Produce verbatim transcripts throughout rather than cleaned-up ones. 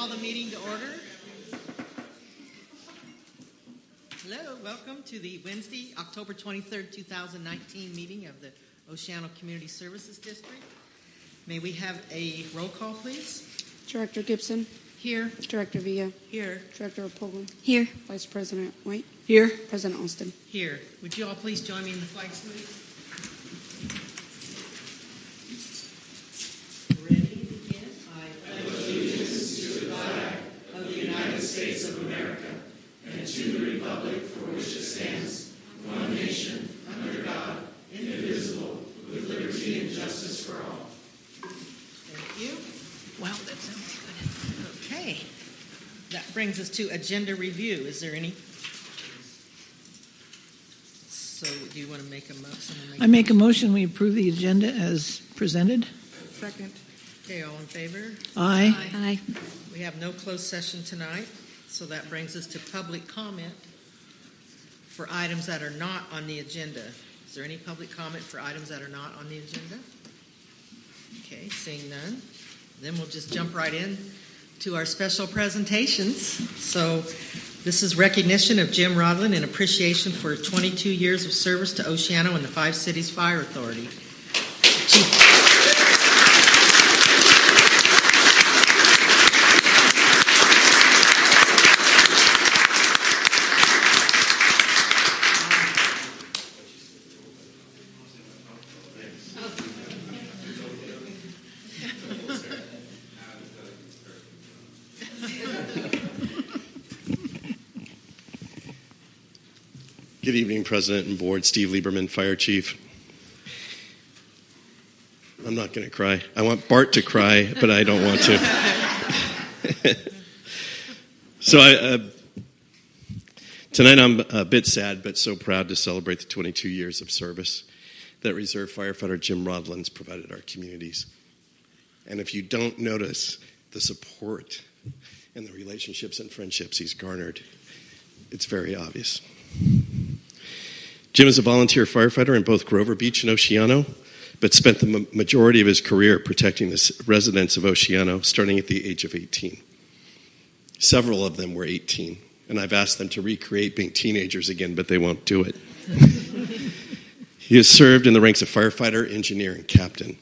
call the meeting to order. Hello, welcome to the Wednesday, October twenty-third, two thousand nineteen meeting of the Oceano Community Services District. May we have a roll call, please? Director Gibson. Here. Director Villa. Here. Director Opolo. Here. Vice President White. Here. President Austin. Here. Would you all please join me in the flag salute? Ready to begin? I pledge allegiance to the flag of the United States of America and to the republic for which it stands, one nation, under God, indivisible, with liberty and justice for all. Thank you. Wow, that sounds good. Okay. That brings us to agenda review. Is there any? So do you want to make a motion? Make I make a motion we approve the agenda as presented. Second. Okay, all in favor? Aye. Aye. We have no closed session tonight, so that brings us to public comment for items that are not on the agenda. Is there any public comment for items that are not on the agenda? Okay, seeing none. Then we'll just jump right in to our special presentations. So this is recognition of Jim Rodlin and appreciation for twenty-two years of service to Oceano and the Five Cities Fire Authority. Chief. Good evening, President and Board. Steve Lieberman, Fire Chief. I'm not going to cry. I want Bart to cry, but I don't want to. so I, uh, tonight I'm a bit sad, but so proud to celebrate the twenty-two years of service that Reserve Firefighter Jim Rodlin's provided our communities. And if you don't notice the support and the relationships and friendships he's garnered, it's very obvious. Jim is a volunteer firefighter in both Grover Beach and Oceano, but spent the majority of his career protecting the residents of Oceano, starting at the age of eighteen. Several of them were eighteen, and I've asked them to recreate being teenagers again, but they won't do it. He has served in the ranks of firefighter, engineer, and captain.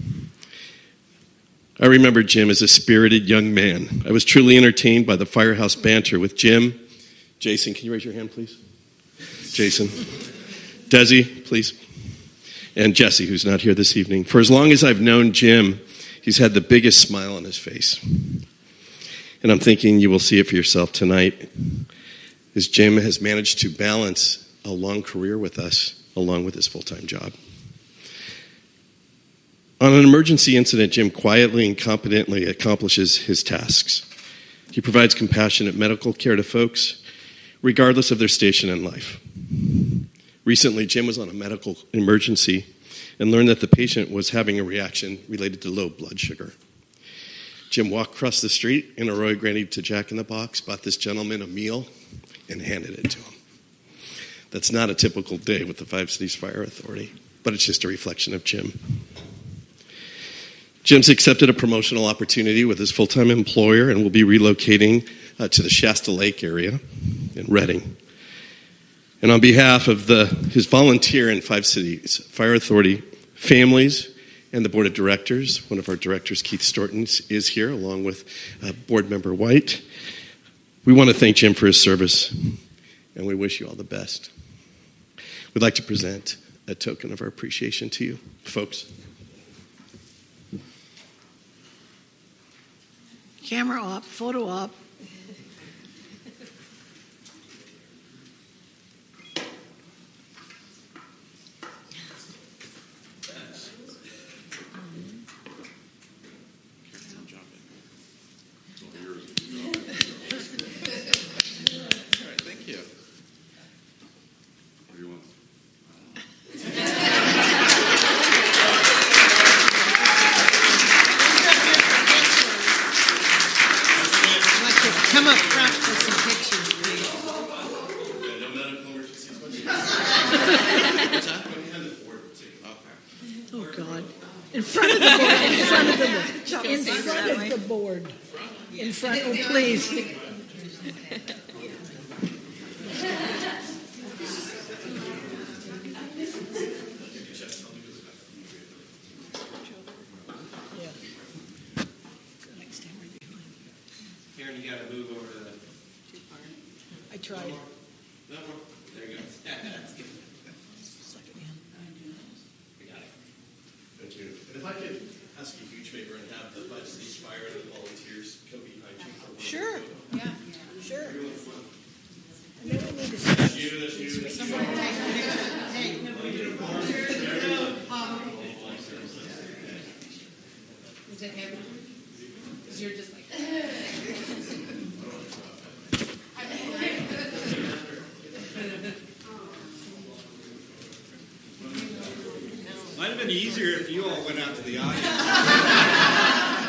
I remember Jim as a spirited young man. I was truly entertained by the firehouse banter with Jim. Jason, can you raise your hand, please? Jason. Desi, please. And Jesse, who's not here this evening. For as long as I've known Jim, he's had the biggest smile on his face. And I'm thinking you will see it for yourself tonight, as Jim has managed to balance a long career with us, along with his full-time job. On an emergency incident, Jim quietly and competently accomplishes his tasks. He provides compassionate medical care to folks, regardless of their station in life. Recently, Jim was on a medical emergency and learned that the patient was having a reaction related to low blood sugar. Jim walked across the street in a Roy Grandy to Jack in the Box, bought this gentleman a meal, and handed it to him. That's not a typical day with the Five Cities Fire Authority, but it's just a reflection of Jim. Jim's accepted a promotional opportunity with his full-time employer and will be relocating uh, to the Shasta Lake area in Redding. And on behalf of the, his volunteer and Five Cities Fire Authority families and the Board of Directors, one of our directors, Keith Storton, is here, along with uh, Board Member White. We want to thank Jim for his service, and we wish you all the best. We'd like to present a token of our appreciation to you, folks. Camera op, photo op. Come up front for some pictures, please. No medical emergencies. What's that? Oh, God. In front of the board, in front of the board. In front of the board. In front, oh, please. Karen, you gotta move over to the... I tried. No, no, there you go. That's good. Thank you. And if I could ask you a huge favor and have the five cities fire and the volunteers come behind you for one. Sure. Yeah. Sure. And then we need to That's you, that's you, that's you. Is it heavy? Because you're just like. Might have been easier if you all went out to the audience.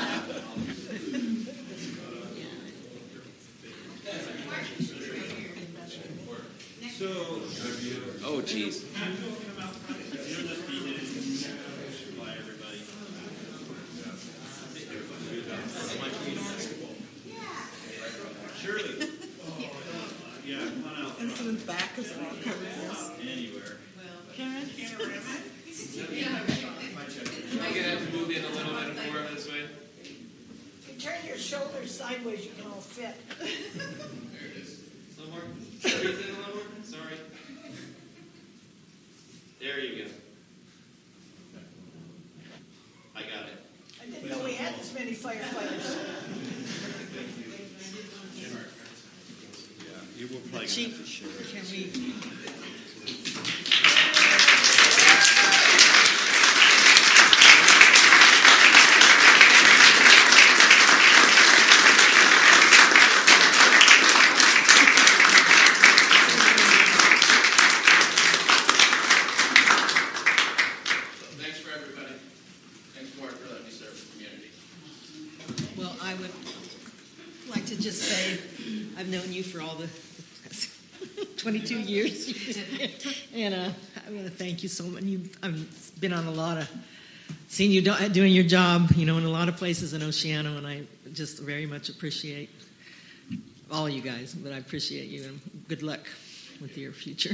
So, oh, jeez. Shirley. Yeah, come on out. And so the back is all covered this. Anywhere. Karen? I'm gonna have to move in a little bit more this way. If you turn your shoulders sideways, you can all fit. There it is. A little more. Squeeze in a little more. Sorry. There you go. I got it. I didn't know we had this many firefighters. Yeah, you will probably Chief, can we? Thanks for everybody. Thanks, Mark, for letting me serve the community. Well, I would like to just say I've known you for all the twenty-two years, and uh, I want to thank you so much. You've I've been on a lot of, seen you do, doing your job, you know, in a lot of places in Oceano, and I just very much appreciate all you guys. But I appreciate you, and good luck with your future.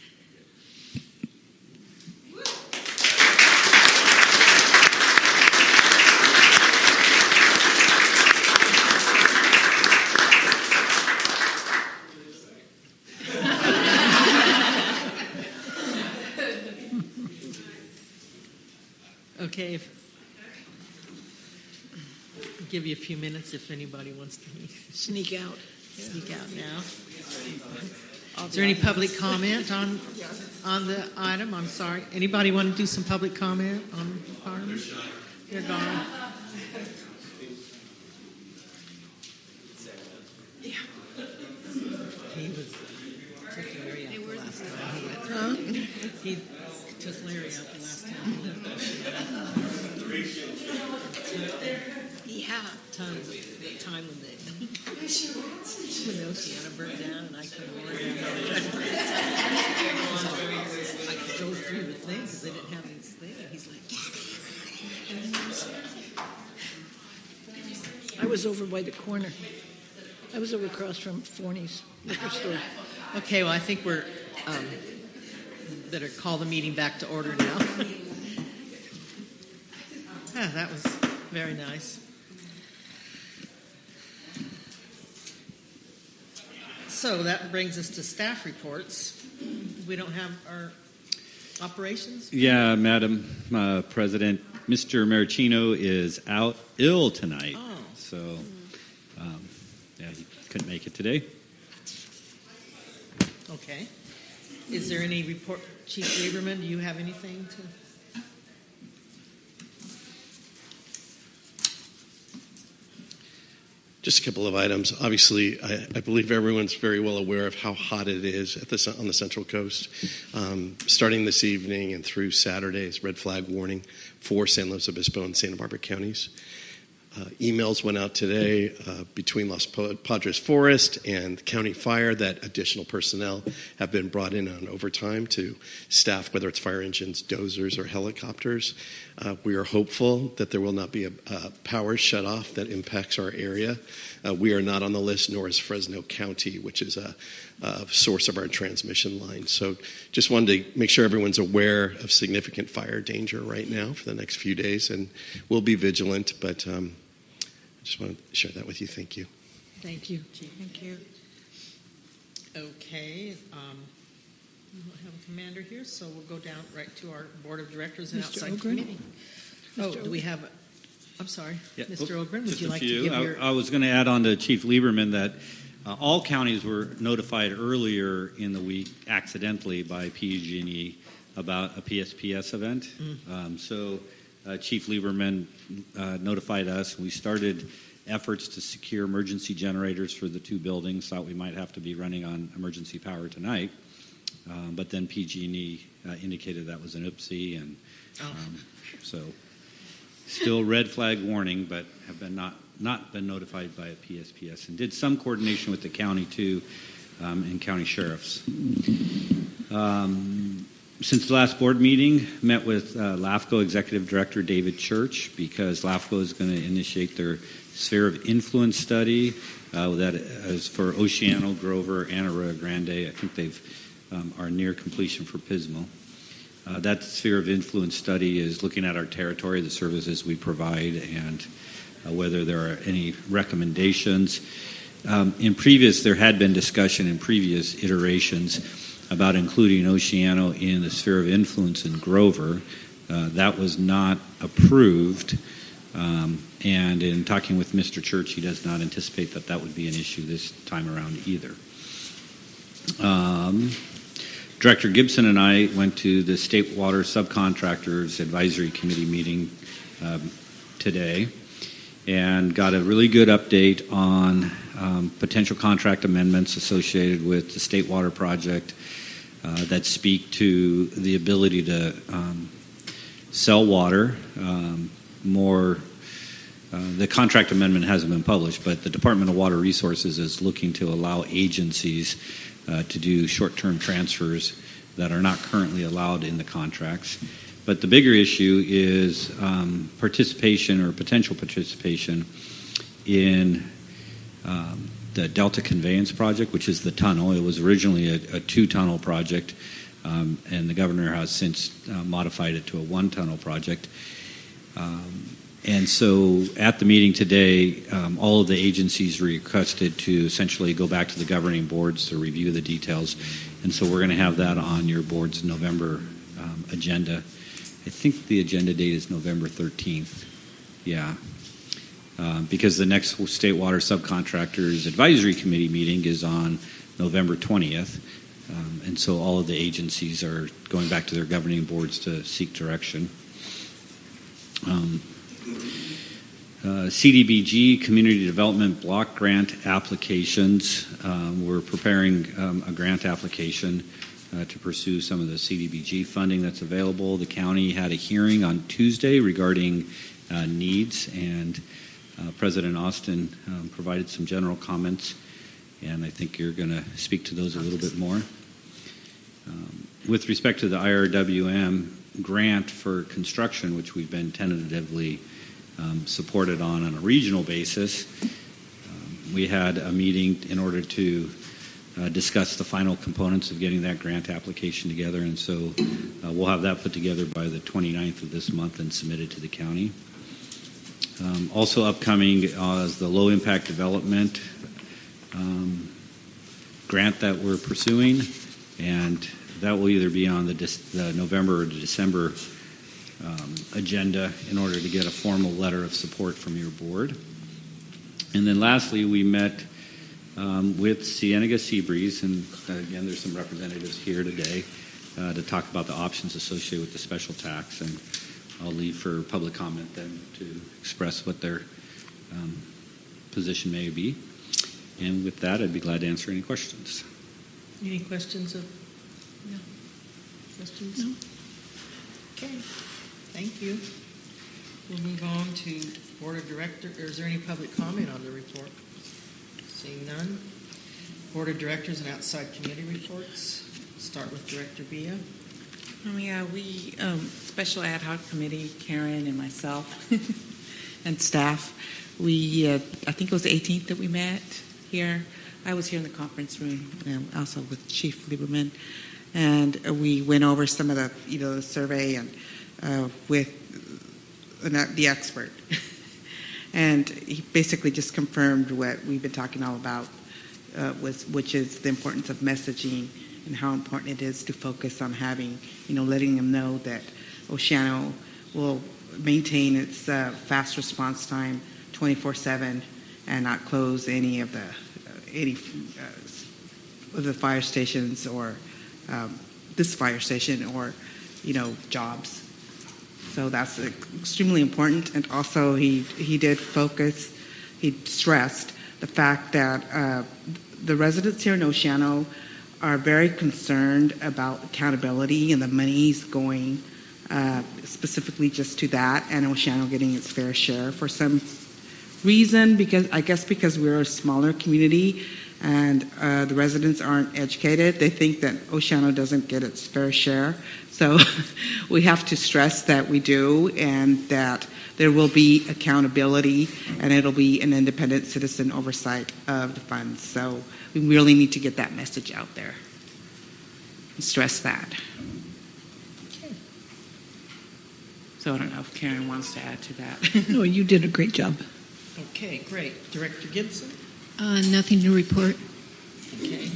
Okay, if, I'll give you a few minutes if anybody wants to Sneak out. sneak out now. Is there any public comment on on the item? I'm sorry. Anybody want to do some public comment on the item? They're gone. He was took Larry out the last time he went. Huh? He took Larry out the last time he went. Yeah. Time, the time when they when the Oceana burned down and I couldn't work I could go through the things because they didn't have these things. He's like, yeah. I was over by the corner. I was over across from Forney's liquor store. Okay, well, I think we're um, better call the meeting back to order now. Ah, that was very nice. So that brings us to staff reports. We don't have our operations? Yeah, Madam uh, President, Mister Maricino is out ill tonight. Oh. So, um, yeah, he couldn't make it today. Okay. Is there any report? Chief Lieberman, do you have anything to? Just a couple of items. Obviously, I, I believe everyone's very well aware of how hot it is at the, on the Central Coast. Um, starting this evening and through Saturday, it's red flag warning for San Luis Obispo and Santa Barbara counties. Uh, emails went out today uh, between Los Padres Forest and County Fire that additional personnel have been brought in on overtime to staff, whether it's fire engines, dozers, or helicopters. Uh, we are hopeful that there will not be a, a power shutoff that impacts our area. Uh, we are not on the list, nor is Fresno County, which is a, a source of our transmission line. So just wanted to make sure everyone's aware of significant fire danger right now for the next few days, and we'll be vigilant, but um, I just want to share that with you. Thank you. Thank you, Chief. Thank you. Okay, um, we don't have a commander here, so we'll go down right to our Board of Directors and Mister outside Ogren? committee. Oh, do we have, a, I'm sorry, Yeah. Mister Ogren, would Just you a like few. to give I, your... I was going to add on to Chief Lieberman that uh, all counties were notified earlier in the week accidentally by P G and E about a P S P S event. Mm. Um, so uh, Chief Lieberman uh, notified us. We started efforts to secure emergency generators for the two buildings. Thought we might have to be running on emergency power tonight. Um, but then P G and E uh, indicated that was an oopsie, and Oh. um, so still red flag warning, but have been not not been notified by a P S P S, and did some coordination with the county too, um, and county sheriffs. Um, since the last board meeting, met with uh, LAFCO Executive Director David Church, because LAFCO is going to initiate their sphere of influence study uh, that is for Oceano, Grover, and Arroyo Grande. I think they've um, are near completion for Pismo. Uh, that sphere of influence study is looking at our territory, the services we provide, and uh, whether there are any recommendations. Um, in previous, there had been discussion in previous iterations about including Oceano in the sphere of influence in Grover. Uh, that was not approved. Um, and in talking with Mister Church, he does not anticipate that that would be an issue this time around either. Um, Director Gibson and I went to the State Water Subcontractors Advisory Committee meeting um, today and got a really good update on um, potential contract amendments associated with the State Water Project uh, that speak to the ability to um, sell water um, more. Uh, the contract amendment hasn't been published, but the Department of Water Resources is looking to allow agencies uh, to do short-term transfers that are not currently allowed in the contracts. But the bigger issue is um, participation or potential participation in um, the Delta Conveyance Project, which is the tunnel. It was originally a, a two-tunnel project, um, and the governor has since uh, modified it to a one-tunnel project. Um, And so at the meeting today, um, all of the agencies requested to essentially go back to the governing boards to review the details. And so we're going to have that on your board's November um, agenda. I think the agenda date is November thirteenth. Yeah. Uh, because the next State Water Subcontractors Advisory Committee meeting is on November twentieth. Um, and so all of the agencies are going back to their governing boards to seek direction. Um, Uh, C D B G, Community Development Block Grant applications. Um, we're preparing um, a grant application uh, to pursue some of the C D B G funding that's available. The county had a hearing on Tuesday regarding uh, needs, and uh, President Austin um, provided some general comments, and I think you're going to speak to those a little bit more. Um, with respect to the I R W M grant for construction, which we've been tentatively Um, supported on on a regional basis. Um, we had a meeting in order to uh, discuss the final components of getting that grant application together, and so uh, we'll have that put together by the twenty-ninth of this month and submitted to the county. Um, also upcoming uh, is the low impact development um, grant that we're pursuing, and that will either be on the, the November or the December Um, agenda in order to get a formal letter of support from your board. And then lastly, we met um, with Cienega Seabreeze, and uh, again, there's some representatives here today uh, to talk about the options associated with the special tax, and I'll leave for public comment then to express what their um, position may be. And with that, I'd be glad to answer any questions. Any questions of, no? Questions? No. Okay, thank you. We'll move on to Board of Directors. Is there any public comment on the report? Seeing none. Board of Directors and outside committee reports. Start with Director Villa. Um, yeah, we, um, Special Ad Hoc Committee, Karen and myself and staff, we, uh, I think it was the eighteenth that we met here. I was here in the conference room, and also with Chief Lieberman, and we went over some of the, you know, the survey and uh, with uh, the expert. And he basically just confirmed what we've been talking all about, uh, was, which is the importance of messaging and how important it is to focus on having, you know, letting them know that Oceano will maintain its uh, fast response time twenty-four seven and not close any of the uh, any uh, of the fire stations or um, this fire station or, you know, jobs. So that's extremely important. And also he he did focus, he stressed the fact that uh, the residents here in Oceano are very concerned about accountability and the money's going uh, specifically just to that, and Oceano getting its fair share for some reason, because I guess because we're a smaller community and uh, the residents aren't educated. They think that Oceano doesn't get its fair share. So we have to stress that we do, and that there will be accountability, and it'll be an independent citizen oversight of the funds. So we really need to get that message out there and stress that. Okay. So I don't know if Karen wants to add to that. No, you did a great job. Okay, great. Director Gibson? Uh, nothing to report. Okay.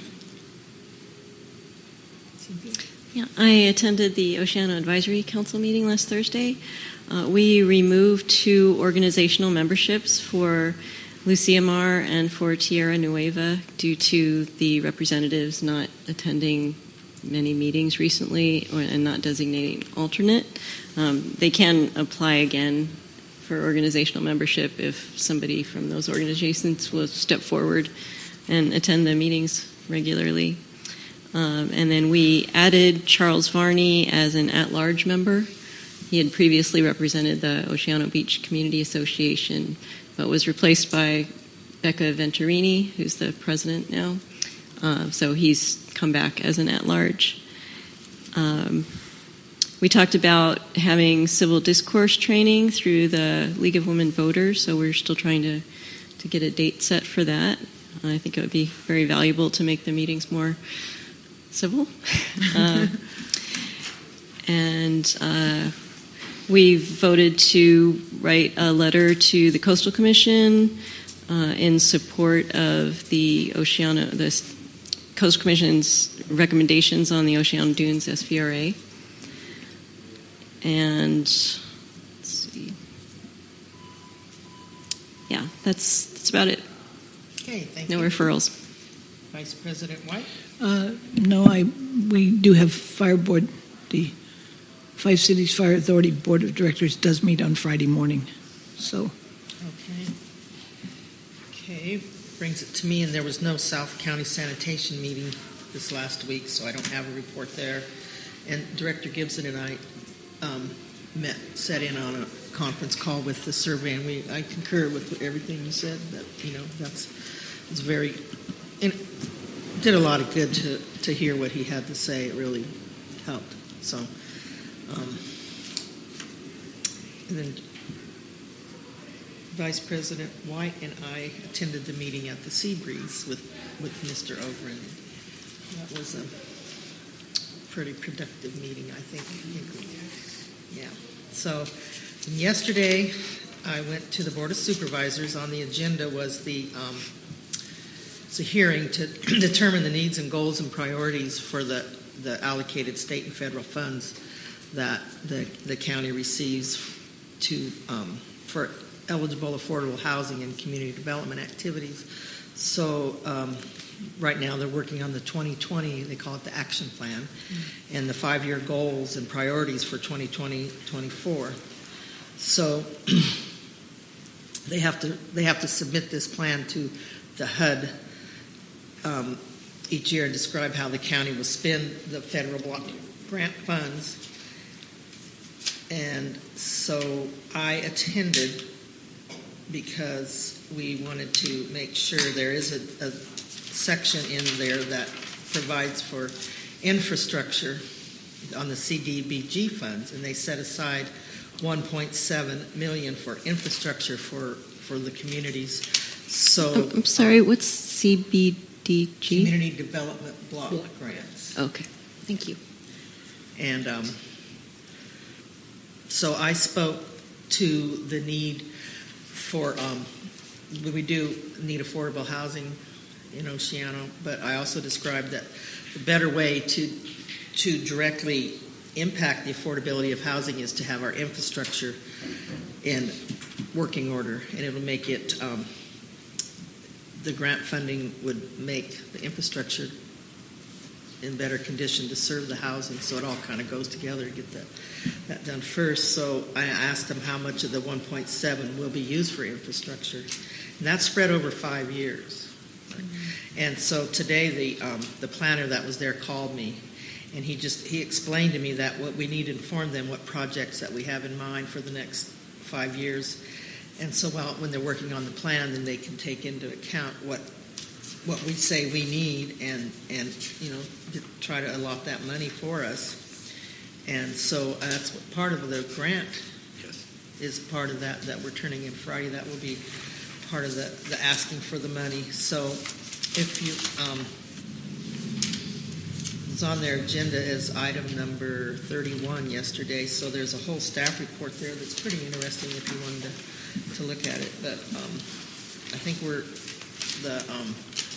Yeah, I attended the Oceano Advisory Council meeting last Thursday. Uh, we removed two organizational memberships for Lucia Mar and for Tierra Nueva due to the representatives not attending many meetings recently or, and not designating alternate. Um, they can apply again for organizational membership if somebody from those organizations will step forward and attend the meetings regularly. Um, and then we added Charles Varney as an at-large member. He had previously represented the Oceano Beach Community Association, but was replaced by Becca Venturini, who's the president now. Uh, so he's come back as an at-large. Um, we talked about having civil discourse training through the League of Women Voters, so we're still trying to, to get a date set for that. I think it would be very valuable to make the meetings more civil. uh, and uh, we voted to write a letter to the Coastal Commission uh, in support of the Oceano, the Coastal Commission's recommendations on the Oceano Dunes S V R A. And let's see. Yeah, that's that's about it. Okay, thank no you. No referrals. Vice President White? Uh, no, I we do have Fire Board. The Five Cities Fire Authority Board of Directors does meet on Friday morning. So. Okay. Okay, brings it to me, and there was no South County Sanitation meeting this last week, so I don't have a report there. And Director Gibson and I um, met, set in on a conference call with the survey, and we I concur with everything you said. That you know that's it's very. And it did a lot of good to, to hear what he had to say. It really helped. So, um, and then Vice President White and I attended the meeting at the Seabreeze with, with Mister Ogren. That was a pretty productive meeting, I think. Yeah. So, and yesterday I went to the Board of Supervisors. On the agenda was the um, It's a hearing to determine the needs and goals and priorities for the, the allocated state and federal funds that the, the county receives to um, for eligible affordable housing and community development activities. So um, right now they're working on the twenty twenty, they call it the action plan, mm-hmm. and the five-year goals and priorities for twenty twenty to twenty-four. So they have to they have to submit this plan to the H U D Um, each year and describe how the county will spend the federal block grant funds. And so I attended because we wanted to make sure there is a, a section in there that provides for infrastructure on the C D B G funds, and they set aside one point seven million dollars for infrastructure for, for the communities. So I'm, I'm sorry, what's C B D G? Community Development Block Grants. Okay, thank you. And um, so I spoke to the need for, um, we do need affordable housing in Oceano, but I also described that the better way to to directly impact the affordability of housing is to have our infrastructure in working order, and it'll make it, um, the grant funding would make the infrastructure in better condition to serve the housing, so it all kind of goes together to get that, that done first. So I asked them how much of the one point seven will be used for infrastructure, and that's spread over five years. Mm-hmm. And so today the um, the planner that was there called me, and he just he explained to me that what we need to inform them what projects that we have in mind for the next five years, and so while when they're working on the plan, then they can take into account what what we say we need, and and you know try to allot that money for us. And so that's what part of the grant yes. is part of that that we're turning in Friday. That will be part of the, the asking for the money. So if you um, it's on their agenda as item number thirty-one yesterday. So there's a whole staff report there that's pretty interesting if you wanted to, to look at it. But um, I think we're the um,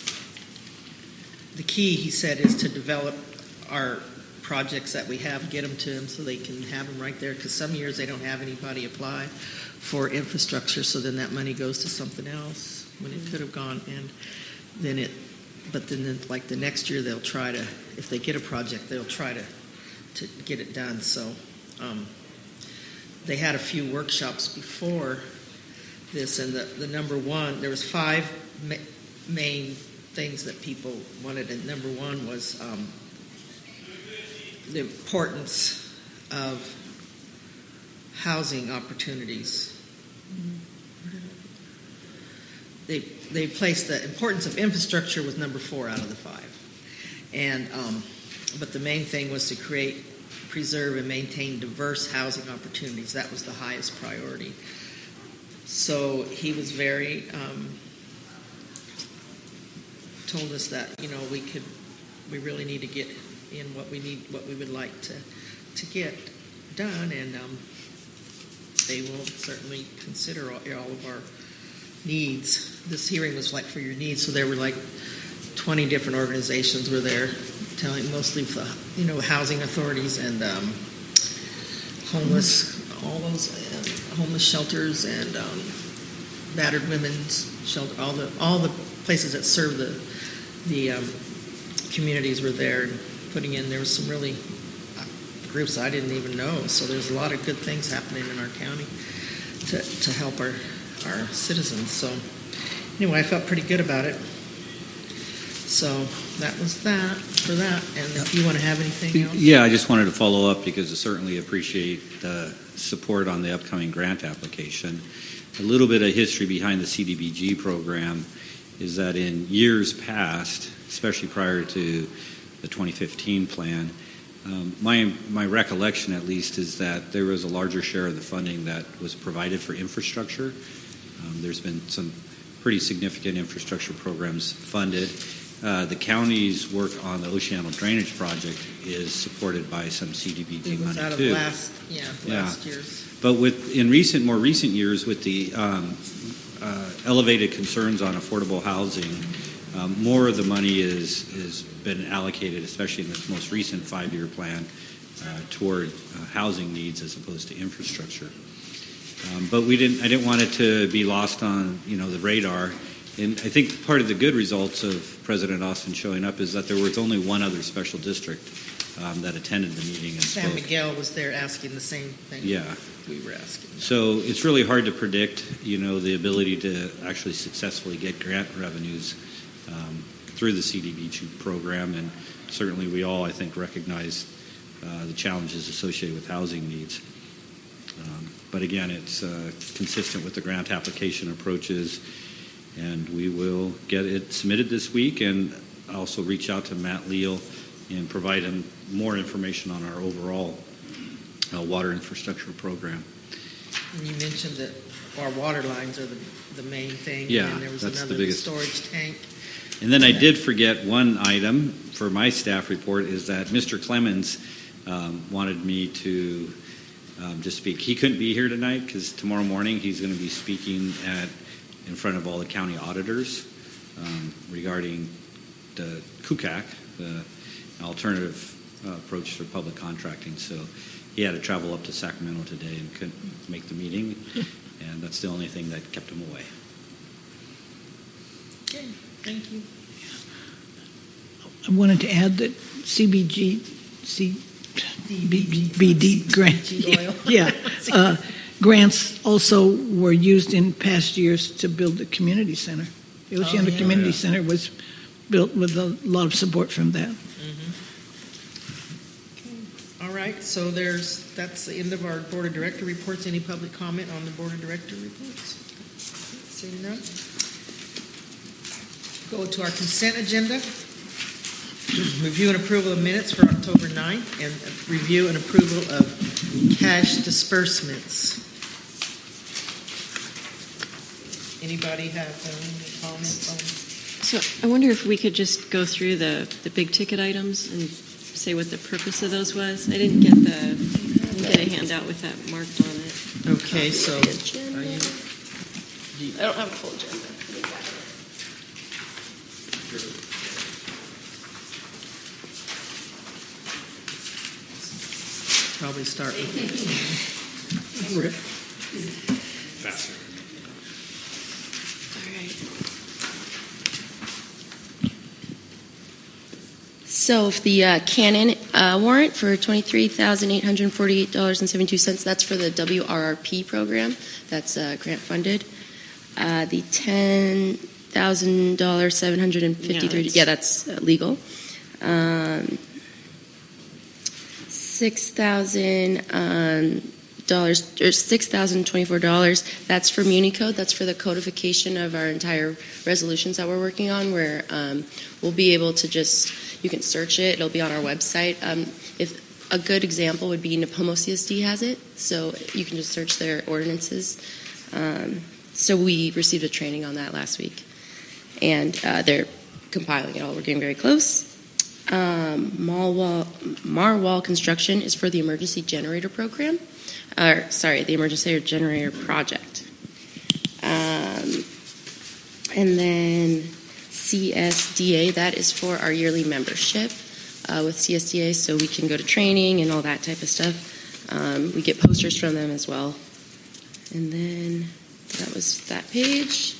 the key, he said, is to develop our projects that we have, get them to them so they can have them right there. Because some years they don't have anybody apply for infrastructure, so then that money goes to something else when it could have gone. And then it, but then the, like the next year they'll try to, if they get a project, they'll try to to get it done. So um, they had a few workshops before this, and the, the number one, there was five ma- main things that people wanted, and number one was um, the importance of housing opportunities. They they placed the importance of infrastructure was number four out of the five, and um, but the main thing was to create, preserve, and maintain diverse housing opportunities. That was the highest priority. So he was very. Um, told us that you know we could we really need to get in what we need what we would like to to get done, and um, they will certainly consider all, all of our needs. This hearing was like for your needs, so there were like twenty different organizations were there, telling mostly for, you know housing authorities and um, homeless all those uh, homeless shelters and um, battered women's shelter, all the all the places that serve the the um, communities were there and putting in. There was some really uh, groups I didn't even know. So there's a lot of good things happening in our county to to help our our citizens. So anyway, I felt pretty good about it. So that was that for that. And if you want to have anything else, yeah, I just wanted to follow up because I certainly appreciate the support on the upcoming grant application. A little bit of history behind the C D B G program is that in years past, especially prior to the twenty fifteen plan, um, my my recollection at least is that there was a larger share of the funding that was provided for infrastructure. Um, there's been some pretty significant infrastructure programs funded. Uh, the county's work on the Oceano Drainage Project is supported by some C D B G it was money out of too. last yeah last yeah. year's. But with in recent more recent years with the um, uh, elevated concerns on affordable housing, um, more of the money is is been allocated, especially in this most recent five-year plan, uh, toward uh, housing needs as opposed to infrastructure. Um, but we didn't. I didn't want it to be lost on you know the radar. And I think part of the good results of President Austin showing up is that there was only one other special district um, that attended the meeting. And San spoke. Miguel was there asking the same thing. Yeah. We were asking. So it's really hard to predict, you know, the ability to actually successfully get grant revenues um, through the C D B G program, and certainly we all, I think, recognize uh, the challenges associated with housing needs. Um, but again, it's uh, consistent with the grant application approaches, and we will get it submitted this week and also reach out to Matt Leal and provide him more information on our overall uh, water infrastructure program. And you mentioned that our water lines are the, the main thing. Yeah, and there was that's the another biggest. storage tank. And then I did forget one item for my staff report is that Mister Clemens um, wanted me to um, just speak. He couldn't be here tonight because tomorrow morning he's going to be speaking at in front of all the county auditors um, regarding the C U C A C, the alternative uh, approach to public contracting. So he had to travel up to Sacramento today and couldn't make the meeting, and that's the only thing that kept him away. Okay, thank you. I wanted to add that C B G, C, B, B D grant, oil. yeah, uh, grants also were used in past years to build the community center. The Oceana Oh, yeah. Community Yeah. Center was built with a lot of support from that. All right, so there's, that's the end of our Board of Director reports. Any public comment on the Board of Director reports? Seeing none. Go to our consent agenda. Review and approval of minutes for October ninth and review and approval of cash disbursements. Anybody have any comments on? So I wonder if we could just go through the, the big ticket items and say what the purpose of those was. I didn't get the I didn't get a handout with that marked on it. Okay, so are you, do you- I don't have a full agenda. probably start with Faster. So if the uh, Canon uh, warrant for twenty-three thousand eight hundred forty-eight dollars and seventy-two cents, that's for the W R R P program. That's uh, grant funded. Uh, the ten thousand dollars seven hundred fifty-three, Yeah, yeah, that's- that's uh, legal. Um, six thousand um, dollars or six thousand twenty-four dollars. That's for MuniCode. That's for the codification of our entire resolutions that we're working on. Where um, we'll be able to just you can search it. It'll be on our website. Um, if a good example would be Napomo C S D has it, so you can just search their ordinances. Um, so we received a training on that last week, and uh, they're compiling it all. We're getting very close. Um, Marwall, Marwall Construction is for the emergency generator program. Uh, sorry, the emergency generator project. Um, and then C S D A, that is for our yearly membership uh, with C S D A, so we can go to training and all that type of stuff. Um, we get posters from them as well. And then that was that page.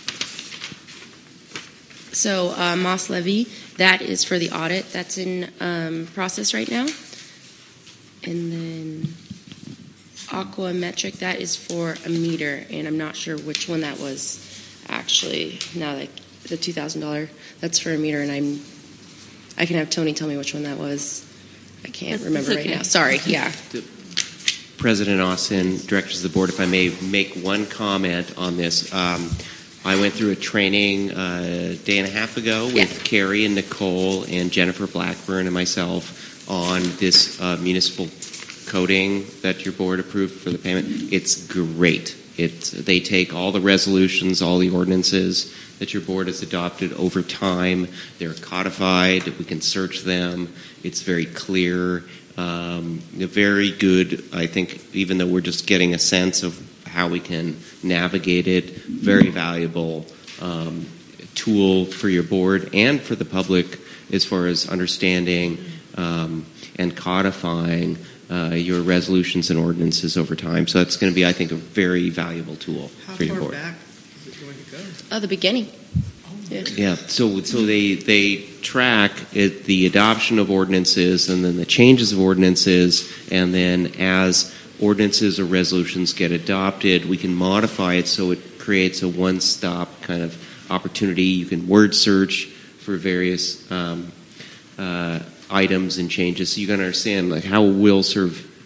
So uh, Moss Levy, that is for the audit. That's in um, process right now. And then Aquametric, that is for a meter, and I'm not sure which one that was actually. Now that the two thousand dollars, that's for a meter, and I'm I can have Tony tell me which one that was. I can't That's remember right okay. now. Sorry. Yeah. President Austin, directors of the board, if I may make one comment on this. Um, I went through a training uh, a day and a half ago with Yeah. Carrie and Nicole and Jennifer Blackburn and myself on this uh, municipal coding that your board approved for the payment. It's great. It, they take all the resolutions, all the ordinances that your board has adopted over time. They're codified. We can search them. It's very clear. Um, very good, I think, even though we're just getting a sense of how we can navigate it, very valuable um, tool for your board and for the public as far as understanding um, and codifying uh, your resolutions and ordinances over time. So it's going to be, I think, a very valuable tool how for your far board. back is it going to go? Oh, the beginning. Yeah. Yeah, so so they they track it, the adoption of ordinances and then the changes of ordinances, and then as ordinances or resolutions get adopted, we can modify it so it creates a one-stop kind of opportunity. You can word search for various um, uh, items and changes, so you can understand like how will serve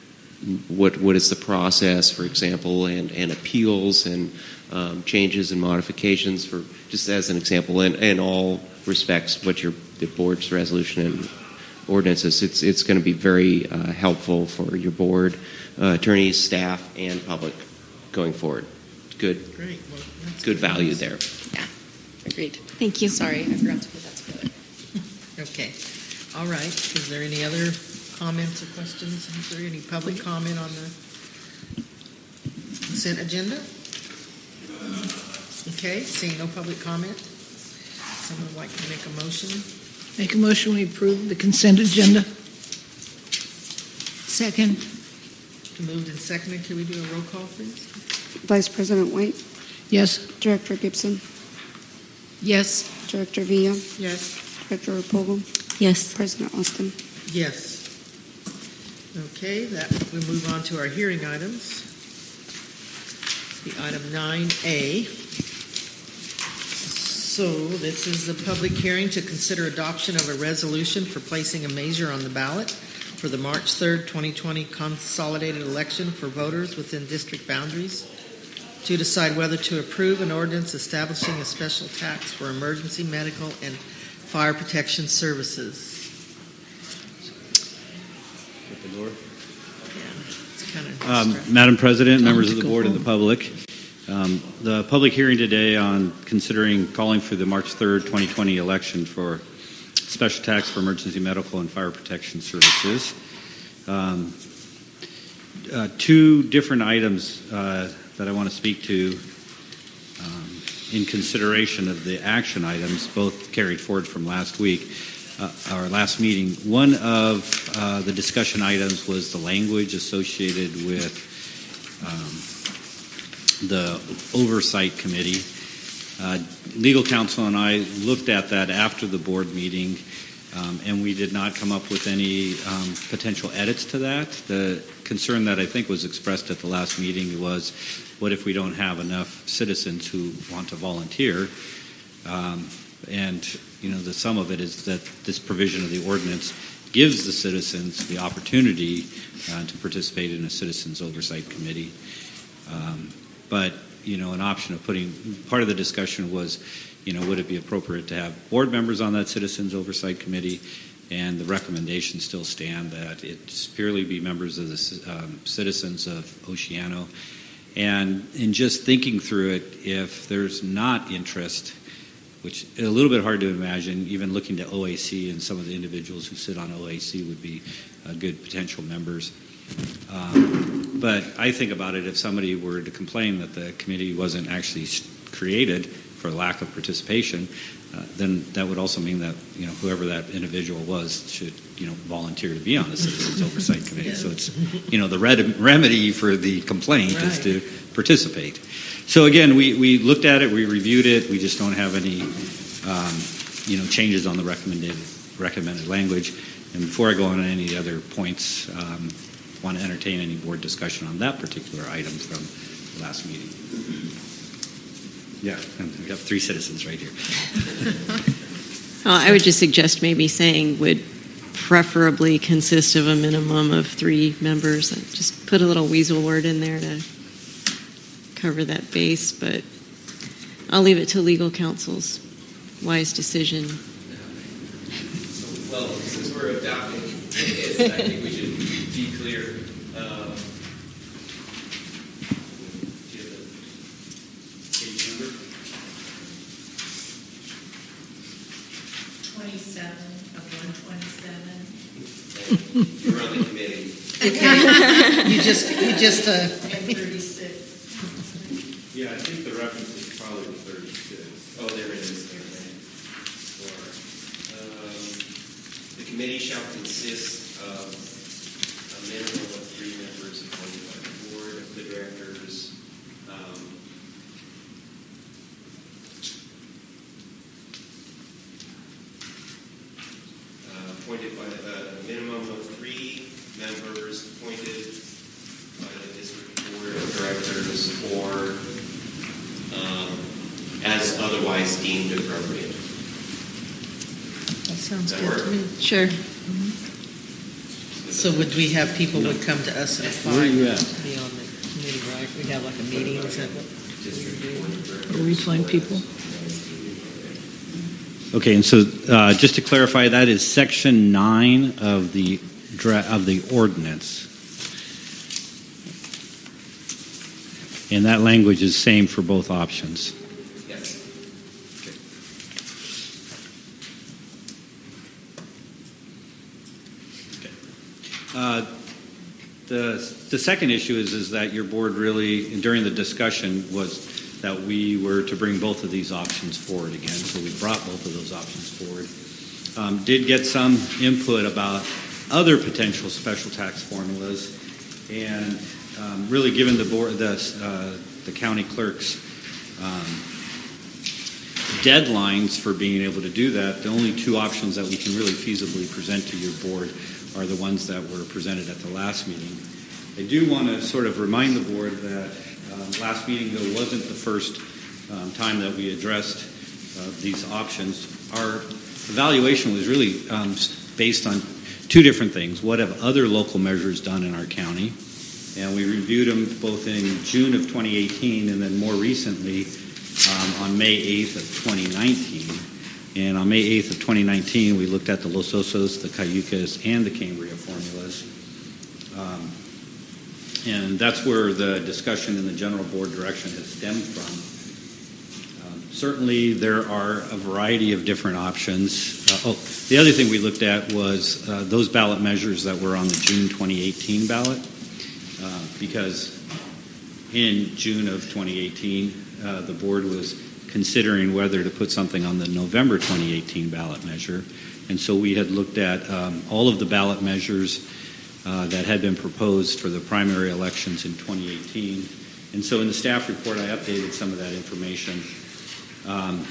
what what is the process, for example, and, and appeals and um, changes and modifications, for just as an example, in, in all respects, what your the board's resolution and ordinances. It's it's going to be very uh, helpful for your board, uh, attorneys, staff, and public going forward. Good, Great. Well, that's good value there. Yeah, agreed. Thank you. Sorry, I forgot to put that together. Okay. All right. Is there any other comments or questions? Is there any public comment on the consent agenda? Okay. Seeing no public comment, someone would like to make a motion? Make a motion, we approve the consent agenda. Second. Moved and seconded. Can we do a roll call, please? Vice President White, Yes. Director Gibson, Yes. Director Villa, Yes. Director Repogo, Yes. President Austin. Yes. Okay, that we move on to our hearing items. The item nine A. So this is the public hearing to consider adoption of a resolution for placing a measure on the ballot for the March third, twenty twenty consolidated election for voters within district boundaries to decide whether to approve an ordinance establishing a special tax for emergency medical and fire protection services. Kind of Um, Madam President, members of the board and the public, um, the public hearing today on considering calling for the March third, twenty twenty election for special tax for emergency medical and fire protection services. Um, uh, two different items uh, that I want to speak to um, in consideration of the action items, both carried forward from last week. Uh, our last meeting. One of uh, the discussion items was the language associated with um, the Oversight Committee. Uh, legal counsel and I looked at that after the board meeting, um, and we did not come up with any um, potential edits to that. The concern that I think was expressed at the last meeting was, what if we don't have enough citizens who want to volunteer? Um, and you know, the sum of it is that this provision of the ordinance gives the citizens the opportunity uh, to participate in a citizens oversight committee. Um, but, you know, an option of putting, part of the discussion was, you know, would it be appropriate to have board members on that citizens oversight committee? And the recommendations still stand that it purely be members of the um, citizens of Oceano. And in just thinking through it, if there's not interest, which is a little bit hard to imagine, even looking to O A C, and some of the individuals who sit on O A C would be uh, good potential members. Um, but I think about it, if somebody were to complain that the committee wasn't actually created for lack of participation, uh, then that would also mean that, you know, whoever that individual was should, you know, volunteer to be on the Citizens Oversight Committee. Yeah. So it's, you know, the red- remedy for the complaint right. is to participate. So again, we, we looked at it, we reviewed it, we just don't have any, um, you know, changes on the recommended recommended language. And before I go on to any other points, um, want to entertain any board discussion on that particular item from the last meeting. Yeah, and we have three citizens right here. uh, I would just suggest maybe saying would preferably consist of a minimum of three members. Just put a little weasel word in there to cover that base, but I'll leave it to legal counsel's wise decision. Well, since we're adopting this, I think we should be clear. Um, do you have the page number? twenty-seven of one twenty-seven. You're on the committee. Okay. you just, you just, uh, and thirty-six. Yeah, I think the reference is probably the thirty-six. Oh, there it is. Or, um, the committee shall consist of a minimum of three members appointed by the board of the directors. Um, uh, appointed by the, a minimum of three members appointed by the district board of directors or um, as otherwise deemed appropriate. That sounds Does that good work? to me. Sure. Mm-hmm. The So would we have people would come to us and apply? Where are you at? To be on the committee, right? We'd have like a meeting, is that what we do? Where we find people. Okay, and so uh, just to clarify, that is section nine of the dra- of the ordinance, and that language is same for both options. Yes. Uh, the the second issue is is that your board really during the discussion was that we were to bring both of these options forward again, so we brought both of those options forward. Um, did get some input about other potential special tax formulas, and um, really given the board the uh, the county clerk's um, deadlines for being able to do that, the only two options that we can really feasibly present to your board are the ones that were presented at the last meeting. I do want to sort of remind the board that um, last meeting, though, wasn't the first um, time that we addressed uh, these options. Our evaluation was really um, based on two different things. What have other local measures done in our county? And we reviewed them both in June of twenty eighteen and then more recently um, on May eighth of twenty nineteen. And on May eighth of twenty nineteen, we looked at the Los Osos, the Cayucas, and the Cambria formulas. Um, and that's where the discussion in the general board direction has stemmed from. Um, certainly, there are a variety of different options. Uh, oh, the other thing we looked at was uh, those ballot measures that were on the June twenty eighteen ballot, uh, because in June of twenty eighteen, uh, the board was considering whether to put something on the November twenty eighteen ballot measure. And so we had looked at um, all of the ballot measures uh, that had been proposed for the primary elections in twenty eighteen. And so in the staff report, I updated some of that information. Um,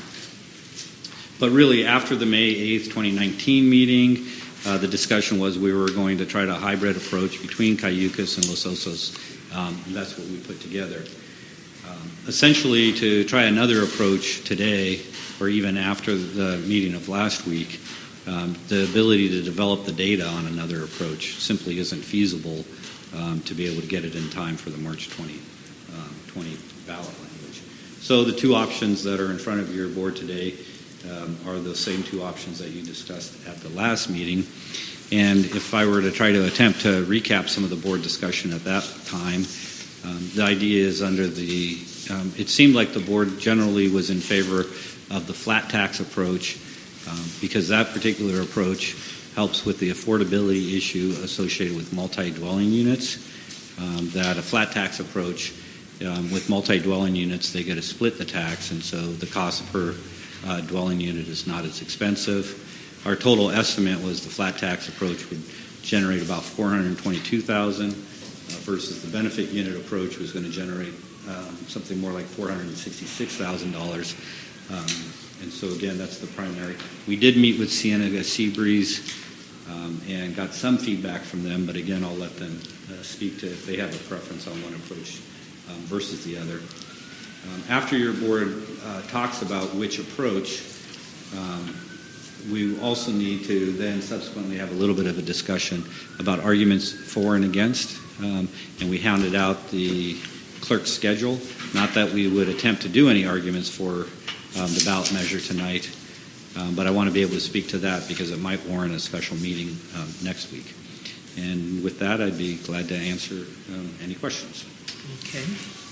but really, after the May eighth, twenty nineteen meeting, uh, the discussion was we were going to try to hybrid approach between Cayucas and Los Osos. Um, and that's what we put together. Um, essentially, to try another approach today, or even after the meeting of last week, um, the ability to develop the data on another approach simply isn't feasible um, to be able to get it in time for the March twenty twenty ballot language. So the two options that are in front of your board today um, are the same two options that you discussed at the last meeting. And if I were to try to attempt to recap some of the board discussion at that time, Um, the idea is under the, um, it seemed like the board generally was in favor of the flat tax approach um, because that particular approach helps with the affordability issue associated with multi-dwelling units. Um, that a flat tax approach um, with multi-dwelling units, they get to split the tax, and so the cost per uh, dwelling unit is not as expensive. Our total estimate was the flat tax approach would generate about four hundred twenty-two thousand dollars. Uh, versus the benefit unit approach was going to generate um, something more like four hundred sixty-six thousand dollars. Um, and so, again, that's the primary. We did meet with Cienega Seabreeze um, and got some feedback from them, but again, I'll let them uh, speak to if they have a preference on one approach um, versus the other. Um, after your board uh, talks about which approach, um, we also need to then subsequently have a little bit of a discussion about arguments for and against. Um, and we hounded out the clerk's schedule. Not that we would attempt to do any arguments for um, the ballot measure tonight, um, but I want to be able to speak to that because it might warrant a special meeting um, next week. And with that, I'd be glad to answer um, any questions. Okay.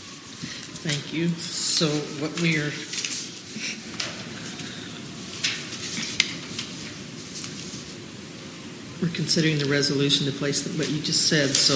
Thank you. So what we are we're considering the resolution to place what you just said. So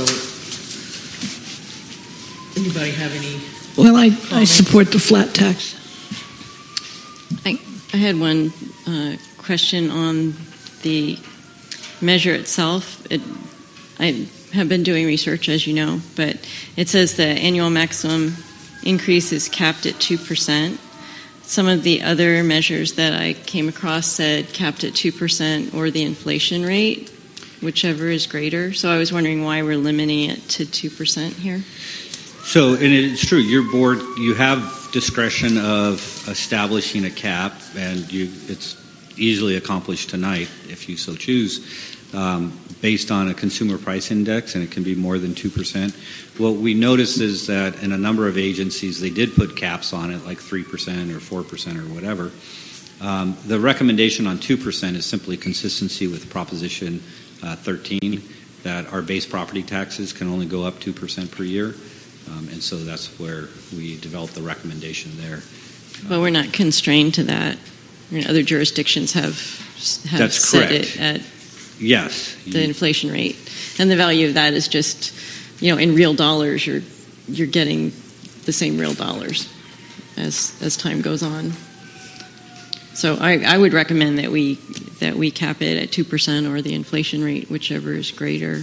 anybody have any? Well, I, I support the flat tax. I, I had one uh, question on the measure itself. It, I have been doing research, as you know, but it says the annual maximum increase is capped at two percent. Some of the other measures that I came across said capped at two percent or the inflation rate, whichever is greater. So I was wondering why we're limiting it to two percent here. So, and it's true, your board, you have discretion of establishing a cap, and you, it's easily accomplished tonight if you so choose. um, based on a consumer price index, and it can be more than two percent. What we noticed is that in a number of agencies, they did put caps on it, like three percent or four percent or whatever. Um, the recommendation on two percent is simply consistency with Proposition uh, thirteen, that our base property taxes can only go up two percent per year. Um, and so that's where we developed the recommendation there. But we're not constrained to that. I mean, other jurisdictions have, have That's set correct. it at Yes. the inflation rate. And the value of that is just, you know, in real dollars, you're you're getting the same real dollars as as time goes on. So I, I would recommend that we that we cap it at two percent or the inflation rate, whichever is greater.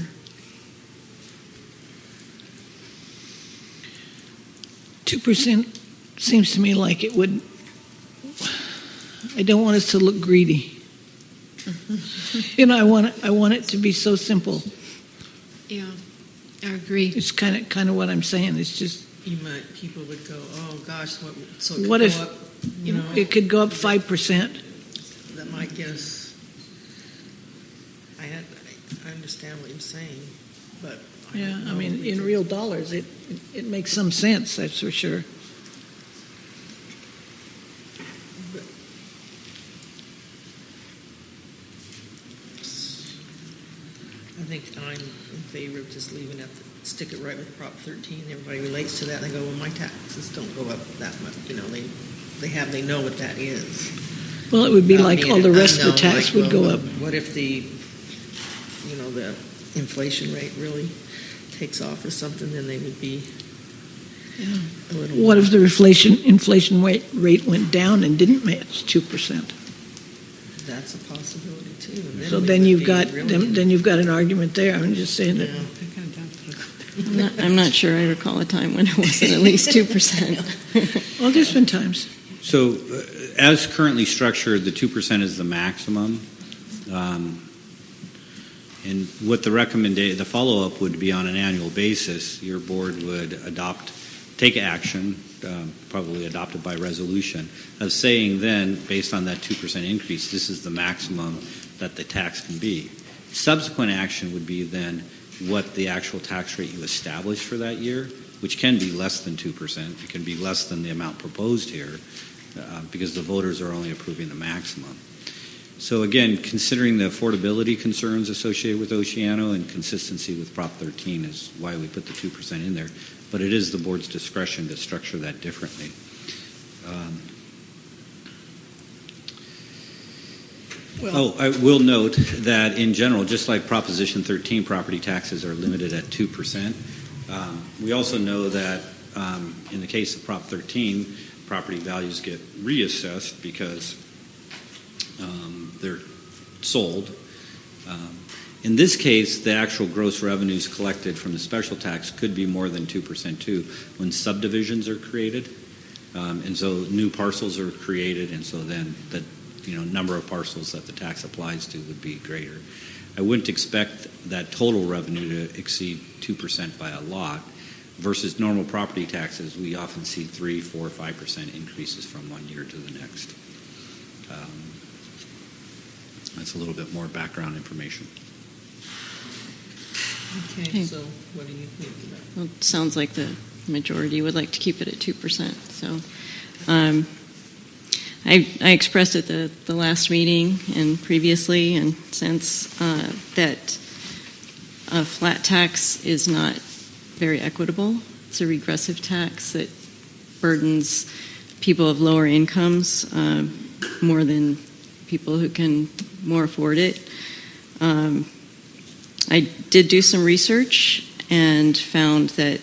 Two percent seems to me like it would. I don't want us to look greedy. You know, I want it, I want it to be so simple. Yeah, I agree. It's kind of kind of what I'm saying. It's just You might, people would go, oh gosh, what, so it could what go if up, you know, it could go up five percent. that might get us, I had, I understand what you're saying, but. I Yeah, don't I know mean, if we in could- real dollars, it, it it makes some sense. That's for sure. I think I'm in favor of just leaving it, stick it right with Prop thirteen. Everybody relates to that. They go, well, my taxes don't go up that much. You know, they they have, they know what that is. Well, it would be Without like being all the an rest of the unknown, tax like, would well, go up. What if the, you know, the inflation rate really takes off or something? Then they would be Yeah. a little. What if the inflation inflation rate rate went down and didn't match two percent? That's a possibility too. And So we then would you've be got really then, in- then you've got an argument there. I'm just saying that. Yeah. I'm not, I'm not sure I recall a time when it wasn't at least two percent. Well, there's been times. So, uh, as currently structured, the two percent is the maximum. Um, and what the recommendation, the follow-up would be on an annual basis. Your board would adopt, take action, um, probably adopted by resolution, of saying then, based on that two percent increase, this is the maximum that the tax can be. Subsequent action would be then what the actual tax rate you establish for that year, which can be less than two percent. It can be less than the amount proposed here, uh, because the voters are only approving the maximum. So again, considering the affordability concerns associated with Oceano and consistency with Prop thirteen is why we put the two percent in there. But it is the board's discretion to structure that differently. Um, Well, oh, I will note that in general, just like Proposition thirteen, property taxes are limited at two percent. Um, we also know that um, in the case of Prop thirteen, property values get reassessed because um, they're sold. Um, in this case, the actual gross revenues collected from the special tax could be more than two percent too when subdivisions are created. Um, and so new parcels are created, and so then the you know, number of parcels that the tax applies to would be greater. I wouldn't expect that total revenue to exceed two percent by a lot versus normal property taxes. We often see three, four, five percent increases from one year to the next. Um, that's a little bit more background information. Okay, Okay. so what do you think about? Well, it sounds like the majority would like to keep it at two percent. So um, I, I expressed at the, the last meeting and previously and since uh, that a flat tax is not very equitable. It's a regressive tax that burdens people of lower incomes uh, more than people who can more afford it. Um, I did do some research and found that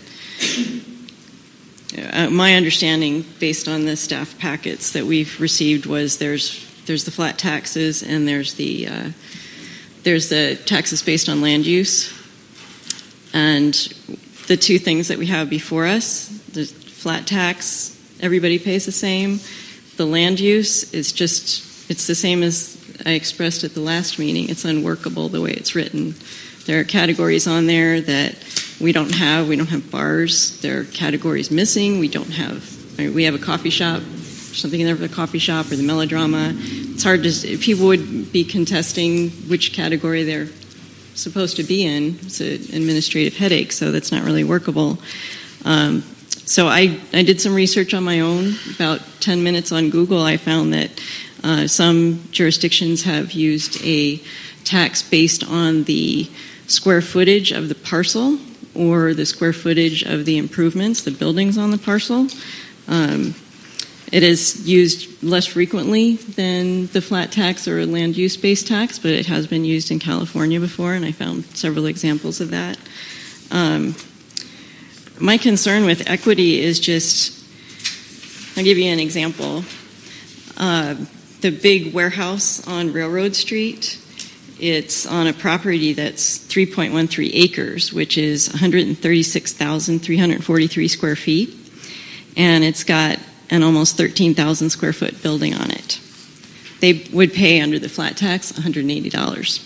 uh, my understanding, based on the staff packets that we've received, was there's there's the flat taxes and there's the uh, there's the taxes based on land use, and the two things that we have before us: the flat tax, everybody pays the same. The land use is just it's the same as I expressed at the last meeting. It's unworkable the way it's written. There are categories on there that we don't have. We don't have bars. There are categories missing. We don't have. I mean, we have a coffee shop, something in there for the coffee shop or the melodrama. It's hard to. People would be contesting which category they're supposed to be in. It's an administrative headache, so that's not really workable. Um, so I, I did some research on my own. About ten minutes on Google, I found that uh, some jurisdictions have used a tax based on the square footage of the parcel or the square footage of the improvements, the buildings on the parcel. Um, it is used less frequently than the flat tax or land use-based tax, but it has been used in California before, and I found several examples of that. Um, my concern with equity is just, I'll give you an example. Uh, the big warehouse on Railroad Street, it's on a property that's three point one three acres, which is one hundred thirty-six thousand three hundred forty-three square feet, and it's got an almost thirteen thousand square foot building on it. They would pay under the flat tax one hundred eighty dollars.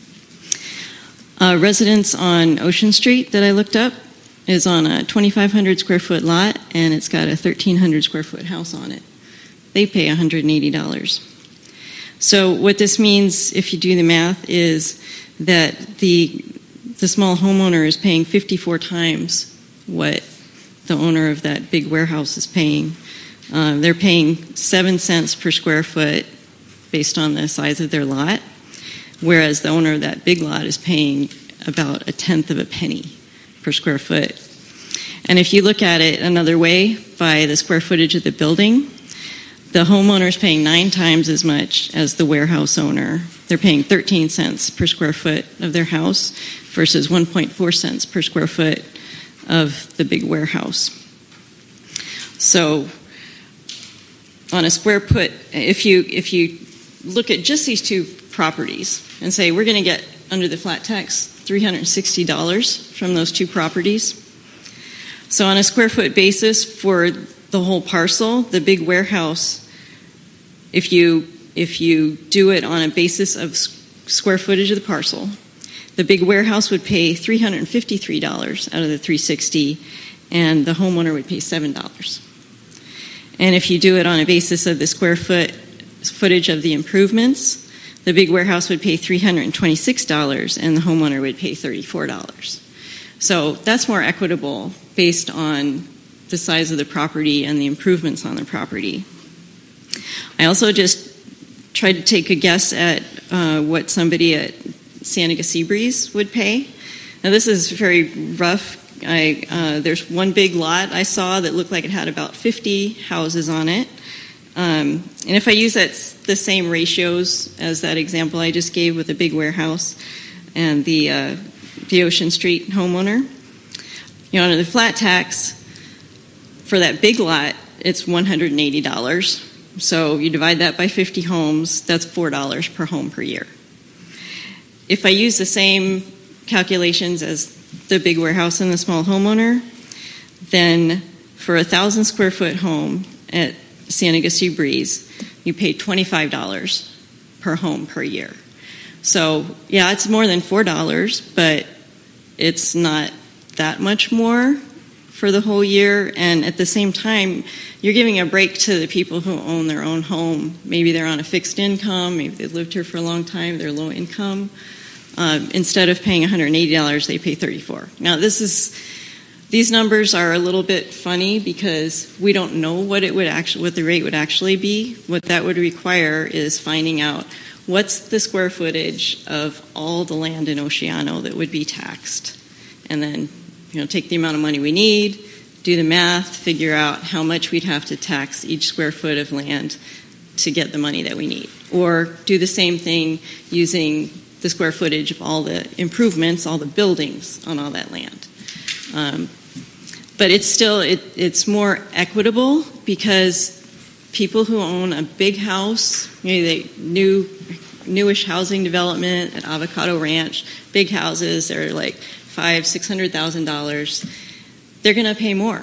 Uh, residence on Ocean Street that I looked up is on a twenty-five hundred square foot lot, and it's got a thirteen hundred square foot house on it. They pay one hundred eighty dollars. So what this means, if you do the math, is that the the small homeowner is paying fifty-four times what the owner of that big warehouse is paying. Uh, they're paying seven cents per square foot based on the size of their lot, whereas the owner of that big lot is paying about a tenth of a penny per square foot. And if you look at it another way, by the square footage of the building, the homeowner is paying nine times as much as the warehouse owner. They're paying thirteen cents per square foot of their house versus one point four cents per square foot of the big warehouse. So on a square foot, if you if you look at just these two properties and say we're going to get under the flat tax three hundred sixty dollars from those two properties. So on a square foot basis for the whole parcel, the big warehouse, if you if you do it on a basis of square footage of the parcel, the big warehouse would pay three hundred fifty-three dollars out of the three hundred sixty dollars, and the homeowner would pay seven dollars. And if you do it on a basis of the square foot footage of the improvements, the big warehouse would pay three hundred twenty-six dollars, and the homeowner would pay thirty-four dollars. So that's more equitable based on the size of the property and the improvements on the property. I also just tried to take a guess at uh, what somebody at Cienega Seabreeze would pay. Now this is very rough. I, uh, there's one big lot I saw that looked like it had about fifty houses on it. Um, and if I use that, the same ratios as that example I just gave with the big warehouse and the, uh, the Ocean Street homeowner, you know, under the flat tax, for that big lot, it's one hundred eighty dollars. So you divide that by fifty homes, that's four dollars per home per year. If I use the same calculations as the big warehouse and the small homeowner, then for a one thousand square foot home at Cienega Seabreeze, you pay twenty-five dollars per home per year. So, yeah, it's more than four dollars, but it's not that much more for the whole year, and at the same time, you're giving a break to the people who own their own home. Maybe they're on a fixed income, maybe they've lived here for a long time, they're low income. Uh, instead of paying one hundred eighty dollars, they pay thirty-four dollars. Now, this is these numbers are a little bit funny because we don't know what it would actually, what the rate would actually be. What that would require is finding out what's the square footage of all the land in Oceano that would be taxed, and then, you know, take the amount of money we need, do the math, figure out how much we'd have to tax each square foot of land to get the money that we need. Or do the same thing using the square footage of all the improvements, all the buildings on all that land. Um, but it's still, it, it's more equitable because people who own a big house, you know, they, new, newish housing development at Avocado Ranch, big houses, they're like five, six hundred thousand dollars. They're going to pay more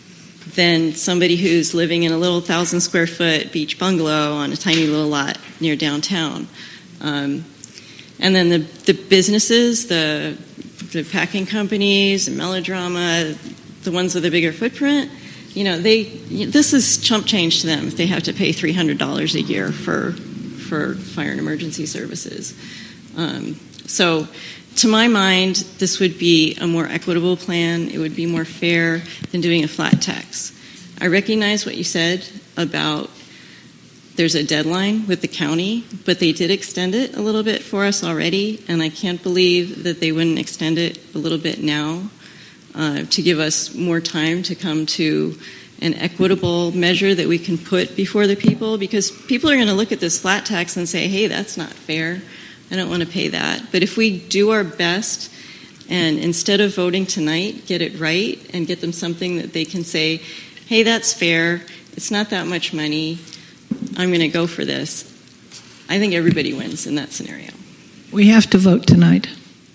than somebody who's living in a little thousand square foot beach bungalow on a tiny little lot near downtown. Um, and then the the businesses, the the packing companies, and Melodrama, the ones with a bigger footprint, you know, they this is chump change to them if they have to pay three hundred dollars a year for for fire and emergency services. Um, so to my mind, this would be a more equitable plan. It would be more fair than doing a flat tax. I recognize what you said about there's a deadline with the county, but they did extend it a little bit for us already, and I can't believe that they wouldn't extend it a little bit now uh, to give us more time to come to an equitable measure that we can put before the people, because people are going to look at this flat tax and say, hey, that's not fair. I don't want to pay that. But if we do our best and instead of voting tonight, get it right and get them something that they can say, hey, that's fair. It's not that much money. I'm going to go for this. I think everybody wins in that scenario. We have to vote tonight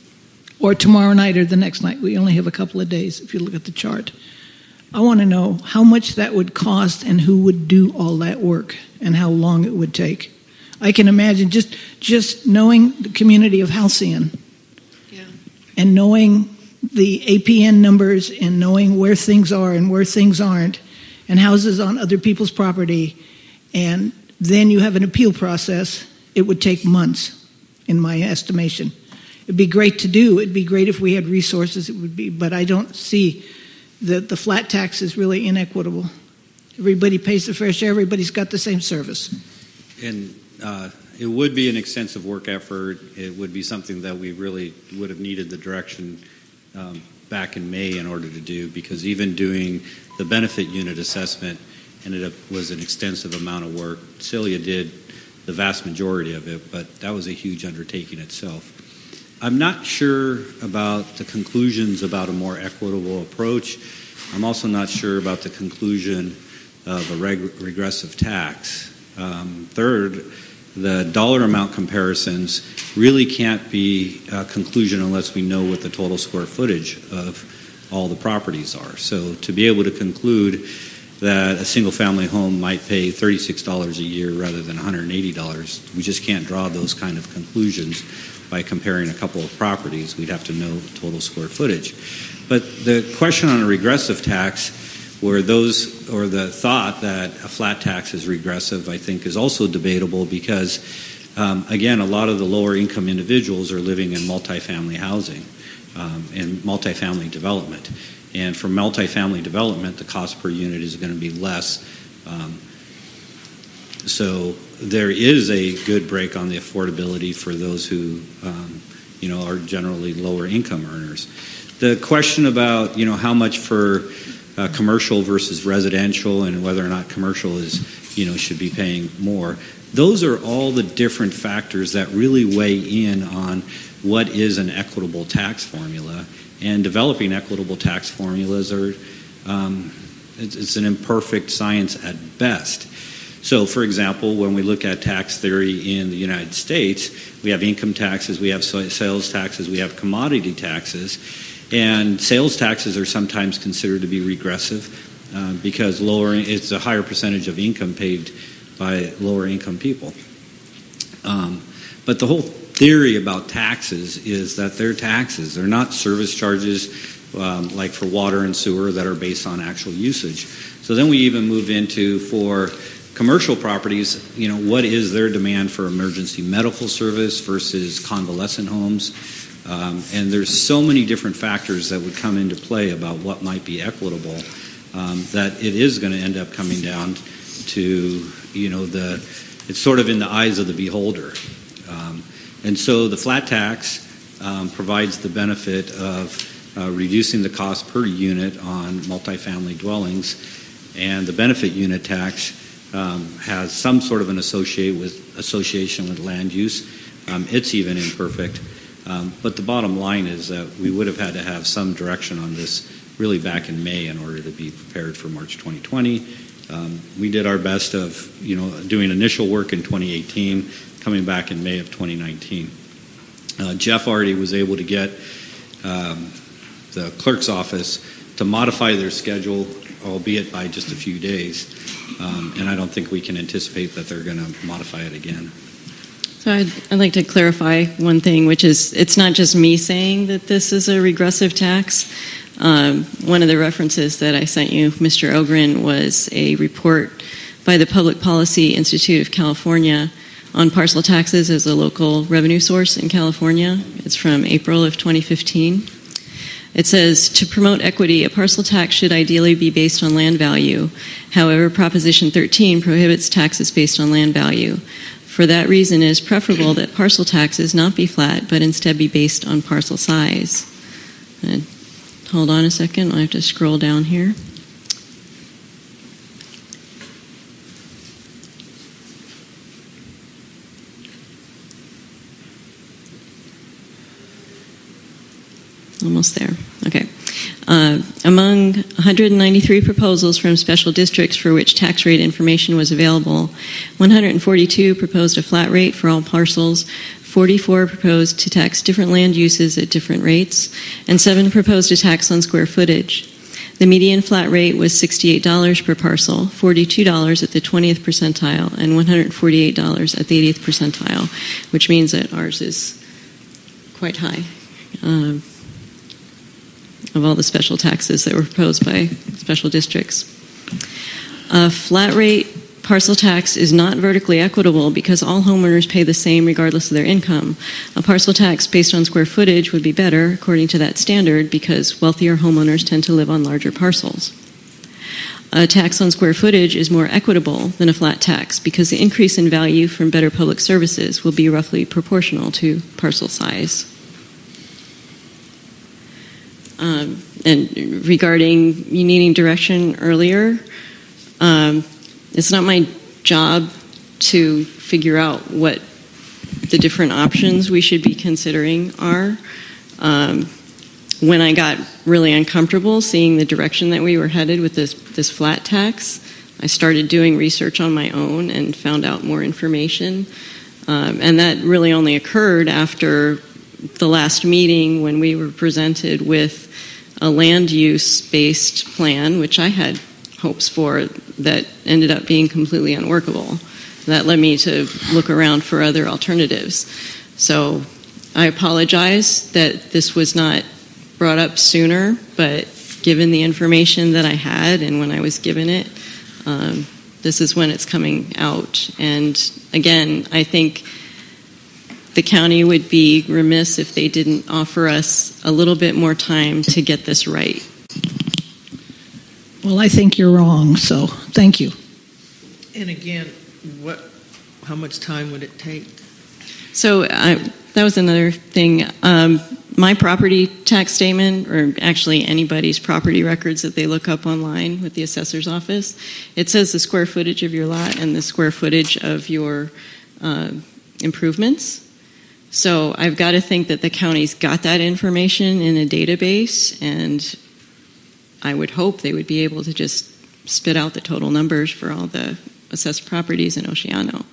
or tomorrow night or the next night. We only have a couple of days if you look at the chart. I want to know how much that would cost and who would do all that work and how long it would take. I can imagine just just knowing the community of Halcyon yeah. and knowing the A P N numbers and knowing where things are and where things aren't and houses on other people's property, and then you have an appeal process. It would take months, in my estimation. It'd be great to do. It'd be great if we had resources. It would be, but I don't see that the flat tax is really inequitable. Everybody pays their fair share. Everybody's got the same service. And uh, it would be an extensive work effort. It would be something that we really would have needed the direction um, back in May in order to do, because even doing the benefit unit assessment ended up was an extensive amount of work. Celia did the vast majority of it, but that was a huge undertaking itself. I'm not sure about the conclusions about a more equitable approach. I'm also not sure about the conclusion of a reg- regressive tax. Um, third, the dollar amount comparisons really can't be a conclusion unless we know what the total square footage of all the properties are. So to be able to conclude that a single-family home might pay thirty-six dollars a year rather than one hundred eighty dollars, we just can't draw those kind of conclusions by comparing a couple of properties. We'd have to know total square footage. But the question on a regressive tax, where those, or the thought that a flat tax is regressive, I think is also debatable because, um, again, a lot of the lower income individuals are living in multifamily housing um, and multifamily development. And for multifamily development, the cost per unit is going to be less. Um, so there is a good break on the affordability for those who, um, you know, are generally lower income earners. The question about, you know, how much for uh, commercial versus residential and whether or not commercial is, you know, should be paying more, those are all the different factors that really weigh in on what is an equitable tax formula. And developing equitable tax formulas are, um, it's, it's an imperfect science at best. So, for example, when we look at tax theory in the United States, we have income taxes, we have sales taxes, we have commodity taxes, and sales taxes are sometimes considered to be regressive uh, because lower it's a higher percentage of income paid by lower income people. Um, but the whole theory about taxes is that they're taxes. They're not service charges um, like for water and sewer that are based on actual usage. So then we even move into, for commercial properties, you know, what is their demand for emergency medical service versus convalescent homes? Um, and there's so many different factors that would come into play about what might be equitable um, that it is going to end up coming down to, you know, the, it's sort of in the eyes of the beholder. Um, and so the flat tax um, provides the benefit of uh, reducing the cost per unit on multifamily dwellings, and the benefit unit tax Um, has some sort of an associate with, association with land use. Um, it's even imperfect. Um, but the bottom line is that we would have had to have some direction on this really back in May in order to be prepared for March twenty twenty. Um, we did our best of, you know, doing initial work in twenty eighteen, coming back in May of twenty nineteen. Uh, Jeff already was able to get um, the clerk's office to modify their schedule, albeit by just a few days. Um, and I don't think we can anticipate that they're going to modify it again. So I'd, I'd like to clarify one thing, which is it's not just me saying that this is a regressive tax. Um, one of the references that I sent you, Mister Ogren, was a report by the Public Policy Institute of California on parcel taxes as a local revenue source in California. It's from April of twenty fifteen. It says, to promote equity, a parcel tax should ideally be based on land value. However, Proposition thirteen prohibits taxes based on land value. For that reason, it is preferable that parcel taxes not be flat, but instead be based on parcel size. And hold on a second, I have to scroll down here. Almost there. Okay. Uh, among one hundred ninety-three proposals from special districts for which tax rate information was available, one hundred forty-two proposed a flat rate for all parcels, forty-four proposed to tax different land uses at different rates, and seven proposed a tax on square footage. The median flat rate was sixty-eight dollars per parcel, forty-two dollars at the twentieth percentile, and one hundred forty-eight dollars at the eightieth percentile, which means that ours is quite high. Uh, of all the special taxes that were proposed by special districts. A flat rate parcel tax is not vertically equitable because all homeowners pay the same regardless of their income. A parcel tax based on square footage would be better according to that standard because wealthier homeowners tend to live on larger parcels. A tax on square footage is more equitable than a flat tax because the increase in value from better public services will be roughly proportional to parcel size. Um, and regarding you needing direction earlier, um, it's not my job to figure out what the different options we should be considering are. Um, when I got really uncomfortable seeing the direction that we were headed with this, this flat tax, I started doing research on my own and found out more information. Um, and that really only occurred after the last meeting when we were presented with a land use-based plan, which I had hopes for, that ended up being completely unworkable. That led me to look around for other alternatives. So I apologize that this was not brought up sooner, but given the information that I had and when I was given it, um, this is when it's coming out. And again, I think the county would be remiss if they didn't offer us a little bit more time to get this right. Well, I think you're wrong, so thank you. And again, what? How much time would it take? So I, that was another thing. Um, my property tax statement, or actually anybody's property records that they look up online with the assessor's office, it says the square footage of your lot and the square footage of your uh, improvements. So I've got to think that the county's got that information in a database, and I would hope they would be able to just spit out the total numbers for all the assessed properties in Oceano.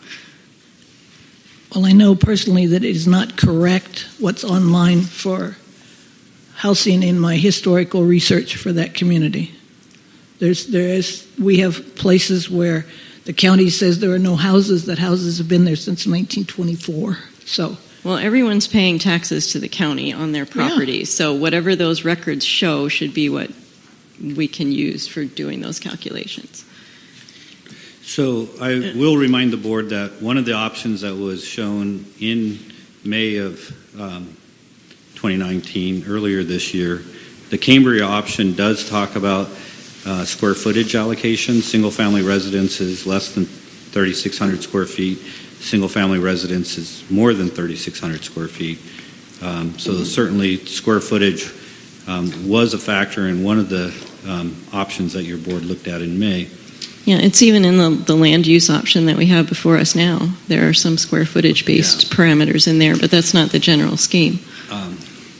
Well, I know personally that it is not correct what's online for housing in my historical research for that community. There's, there is, we have places where the county says there are no houses, that houses have been there since nineteen twenty-four. So. Well, everyone's paying taxes to the county on their property, yeah. So whatever those records show should be what we can use for doing those calculations. So I will remind the board that one of the options that was shown in May of um, twenty nineteen, earlier this year, the Cambria option does talk about uh, square footage allocation. Single-family residences less than thirty-six hundred square feet. Single-family residence is more than thirty-six hundred square feet. Um, so certainly square footage um, was a factor in one of the um, options that your board looked at in May. Yeah, it's even in the, the land use option that we have before us now. There are some square footage-based yeah. parameters in there, but that's not the general scheme. Um,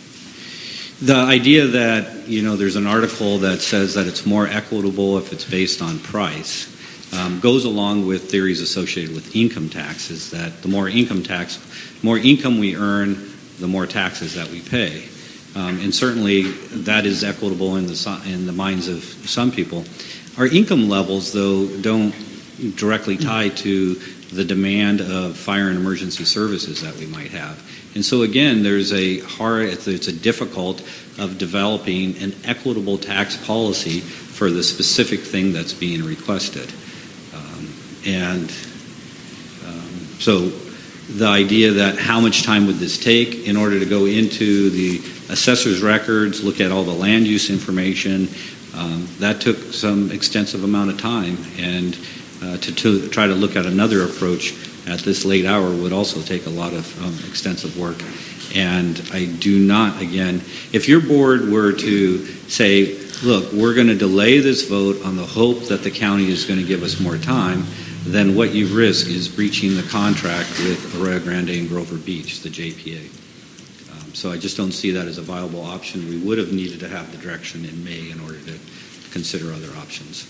the idea that, you know, there's an article that says that it's more equitable if it's based on price Um, goes along with theories associated with income taxes, that the more income tax, more income we earn, the more taxes that we pay. Um, and certainly that is equitable in the, in the minds of some people. Our income levels, though, don't directly tie to the demand of fire and emergency services that we might have. And so again, there's a hard, it's a difficult of developing an equitable tax policy for the specific thing that's being requested. And um, so the idea that how much time would this take in order to go into the assessor's records, look at all the land use information. Um, that took some extensive amount of time, and uh, to, to try to look at another approach at this late hour would also take a lot of um, extensive work. And I do not, again, if your board were to say, look, we're going to delay this vote on the hope that the county is going to give us more time, then what you risk is breaching the contract with Arroyo Grande and Grover Beach, the J P A. Um, so I just don't see that as a viable option. We would have needed to have the direction in May in order to consider other options.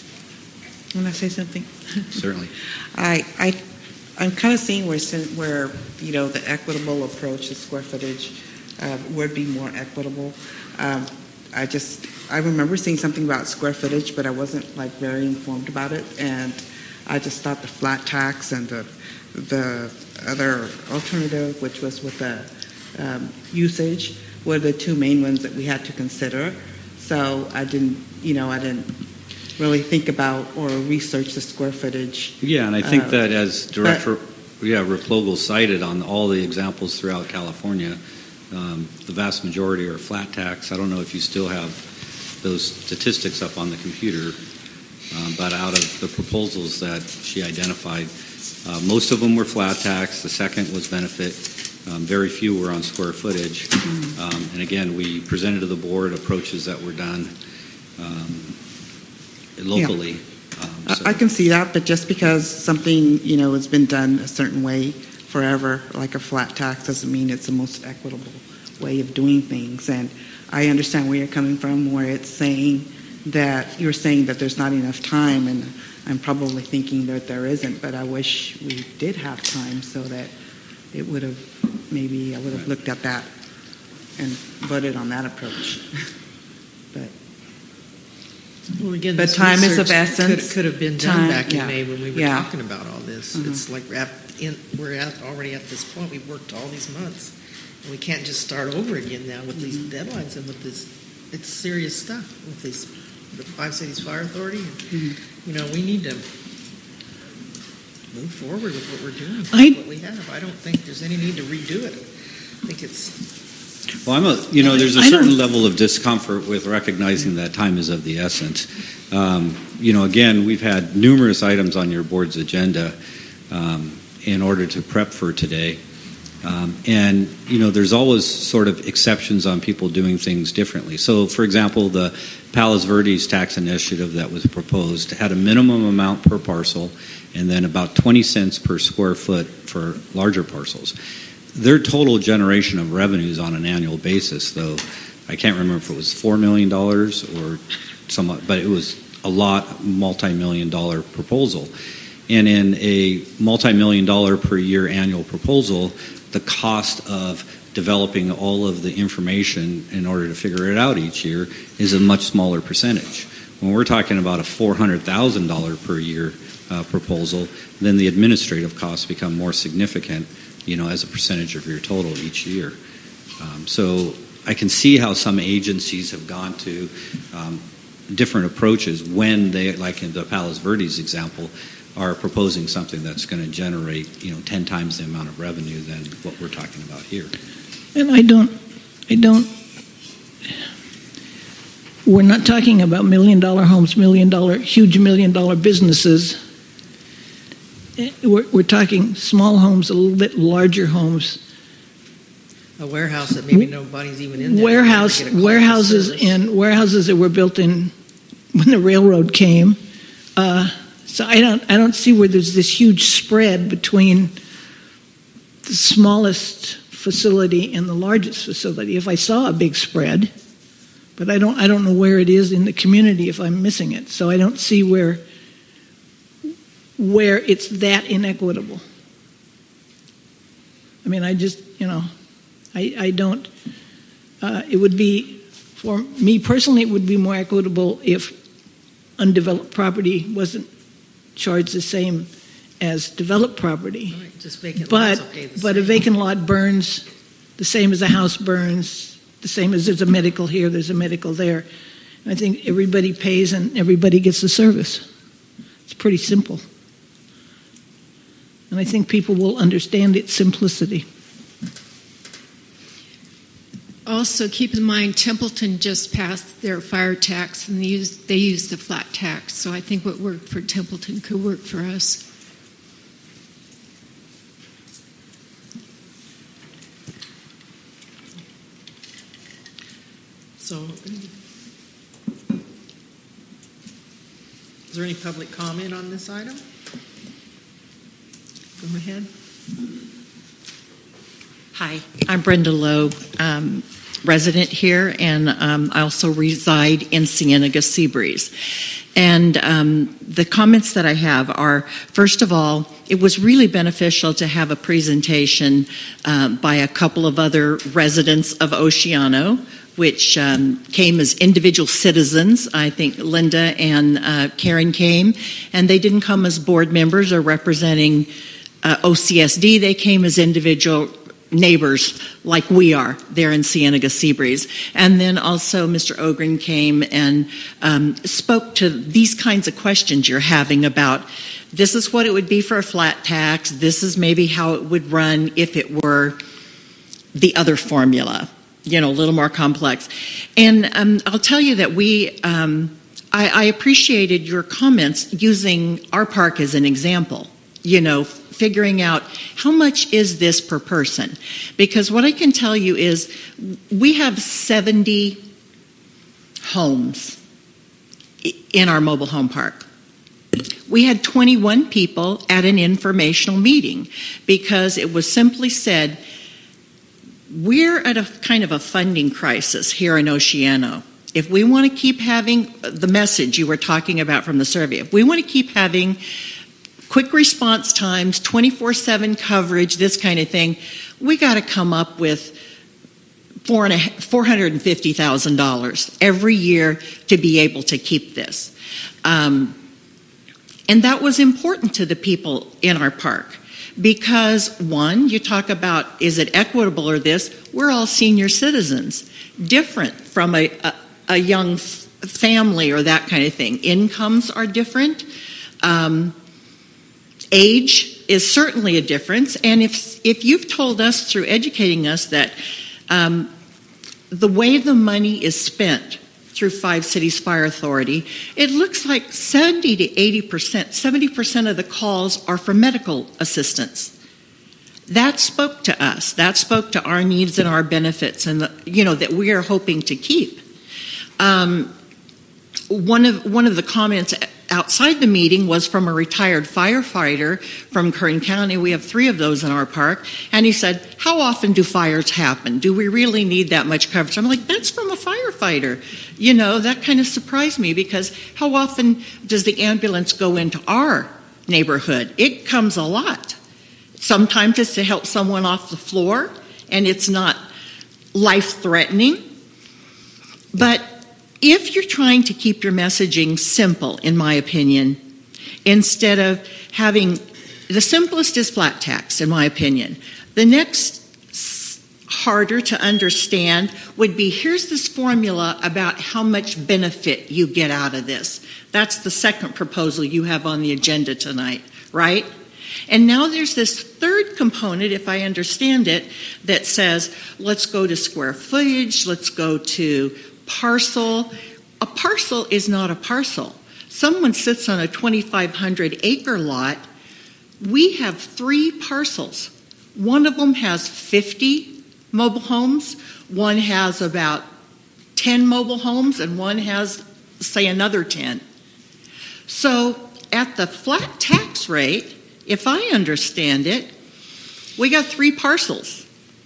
Can I say something? Certainly. I, I, I'm kind of seeing where, where you know, the equitable approach to square footage uh, would be more equitable. Um, I just, I remember seeing something about square footage, but I wasn't like very informed about it, and I just thought the flat tax and the the other alternative, which was with the um, usage, were the two main ones that we had to consider. So I didn't, you know, I didn't really think about or research the square footage. Yeah, and I think uh, that as Director, but, yeah, Replogle cited on all the examples throughout California, um, the vast majority are flat tax. I don't know if you still have those statistics up on the computer. Um, but out of the proposals that she identified, uh, most of them were flat tax. The second was benefit. Um, very few were on square footage. Um, and again, we presented to the board approaches that were done um, locally. Yeah. Um, so. I, I can see that, but just because something, you know, has been done a certain way forever, like a flat tax, doesn't mean it's the most equitable way of doing things. And I understand where you're coming from, where it's saying that you're saying that there's not enough time, and I'm probably thinking that there isn't, but I wish we did have time so that it would have, maybe I would have looked at that and voted on that approach. But well, again, but this time is of research essence. Could, could have been done Time, back yeah. in May when we were Yeah. talking about all this. Mhm. It's like we're, at, in, we're at, already at this point. We've worked all these months, and we can't just start over again now with these deadlines and with this. It's serious stuff with these. The Five Cities Fire Authority. Mm-hmm. You know, we need to move forward with what we're doing, I, what we have. I don't think there's any need to redo it. I think it's... Well, I'm a, you know, there's a I certain don't- level of discomfort with recognizing that time is of the essence. Um, you know, again, we've had numerous items on your board's agenda um, in order to prep for today. Um, and, you know, there's always sort of exceptions on people doing things differently. So, for example, the Palos Verdes tax initiative that was proposed had a minimum amount per parcel and then about twenty cents per square foot for larger parcels. Their total generation of revenues on an annual basis, though, I can't remember if it was four million dollars or somewhat, but it was a lot, multi-million dollar proposal. And in a multi-million dollar per year annual proposal, the cost of developing all of the information in order to figure it out each year is a much smaller percentage. When we're talking about a four hundred thousand dollars per year uh, proposal, then the administrative costs become more significant, you know, as a percentage of your total each year. Um, so I can see how some agencies have gone to um, different approaches when they, like in the Palos Verdes example, are proposing something that's going to generate, you know, ten times the amount of revenue than what we're talking about here. and I don't, I don't, we're not talking about million dollar homes, million dollar, huge million dollar businesses. We're, we're talking small homes, a little bit larger homes. A warehouse that maybe nobody's even in there. Warehouse, Get a call for warehouses service. and warehouses that were built in when the railroad came. Uh, so I don't, I don't see where there's this huge spread between the smallest facility and the largest facility. If I saw a big spread, but I don't, I don't know where it is in the community if I'm missing it. So I don't see where, where it's that inequitable. I mean, I just, you know, I, I don't, uh, it would be, for me personally, it would be more equitable if undeveloped property wasn't charged the same as developed property. Right, just vacant But, lots, okay, the but a same. vacant lot burns the same as a house burns, the same as there's a medical here, there's a medical there. And I think everybody pays and everybody gets the service. It's pretty simple. And I think people will understand its simplicity. Also, keep in mind, Templeton just passed their fire tax, and they use, they use the flat tax. So I think what worked for Templeton could work for us. So, is there any public comment on this item? Go ahead. Hi, I'm Brenda Lowe, um, resident here, and um, I also reside in Cienega Seabreeze. And um, the comments that I have are, first of all, it was really beneficial to have a presentation uh, by a couple of other residents of Oceano, which um, came as individual citizens. I think Linda and uh, Karen came, and they didn't come as board members or representing uh, O C S D. They came as individual neighbors like we are there in Cienega Seabreeze. And then also Mister Ogren came and um, spoke to these kinds of questions you're having about this is what it would be for a flat tax, this is maybe how it would run if it were the other formula, you know, a little more complex. And um, I'll tell you that we, um, I, I appreciated your comments using our park as an example, you know, figuring out how much is this per person. Because what I can tell you is we have seventy homes in our mobile home park. We had twenty-one people at an informational meeting because it was simply said, we're at a kind of a funding crisis here in Oceano. If we want to keep having the message you were talking about from the survey, if we want to keep having quick response times, twenty-four seven coverage, this kind of thing, we got to come up with four hundred fifty thousand dollars every year to be able to keep this. Um, and that was important to the people in our park because, one, you talk about is it equitable or this, we're all senior citizens, different from a, a, a young f- family or that kind of thing. Incomes are different. Um, Age is certainly a difference, and if if you've told us through educating us that um, the way the money is spent through Five Cities Fire Authority, it looks like seventy to eighty percent, seventy percent of the calls are for medical assistance. That spoke to us. That spoke to our needs and our benefits, and the, you know that we are hoping to keep. Um, one of one of the comments outside the meeting was from a retired firefighter from Kern County. We have three of those in our park. And he said, how often do fires happen? Do we really need that much coverage? I'm like, that's from a firefighter. You know, that kind of surprised me because how often does the ambulance go into our neighborhood? It comes a lot. Sometimes it's to help someone off the floor and it's not life-threatening. But if you're trying to keep your messaging simple, in my opinion, instead of having, the simplest is flat tax, in my opinion. The next harder to understand would be, here's this formula about how much benefit you get out of this. That's the second proposal you have on the agenda tonight, right? And now there's this third component, if I understand it, that says, let's go to square footage, let's go to parcel. A parcel is not a parcel. Someone sits on a twenty-five hundred acre lot. We have three parcels. One of them has fifty mobile homes, one has about ten mobile homes, and one has, say, another ten. So at the flat tax rate, if I understand it, we got three parcels,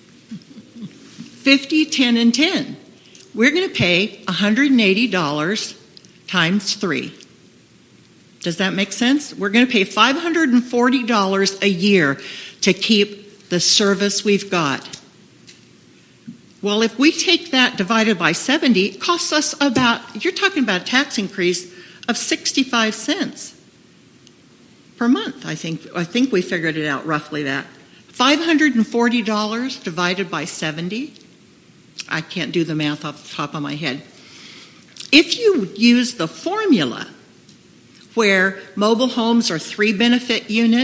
fifty, ten, and ten. We're going to pay one hundred eighty dollars times three. Does that make sense? We're going to pay five hundred forty dollars a year to keep the service we've got. Well, if we take that divided by seventy, it costs us about, you're talking about a tax increase of sixty-five cents per month. I think, I think we figured it out roughly that. five hundred forty dollars divided by seventy. I can't do the math off the top of my head. If you use the formula where mobile homes are three benefit units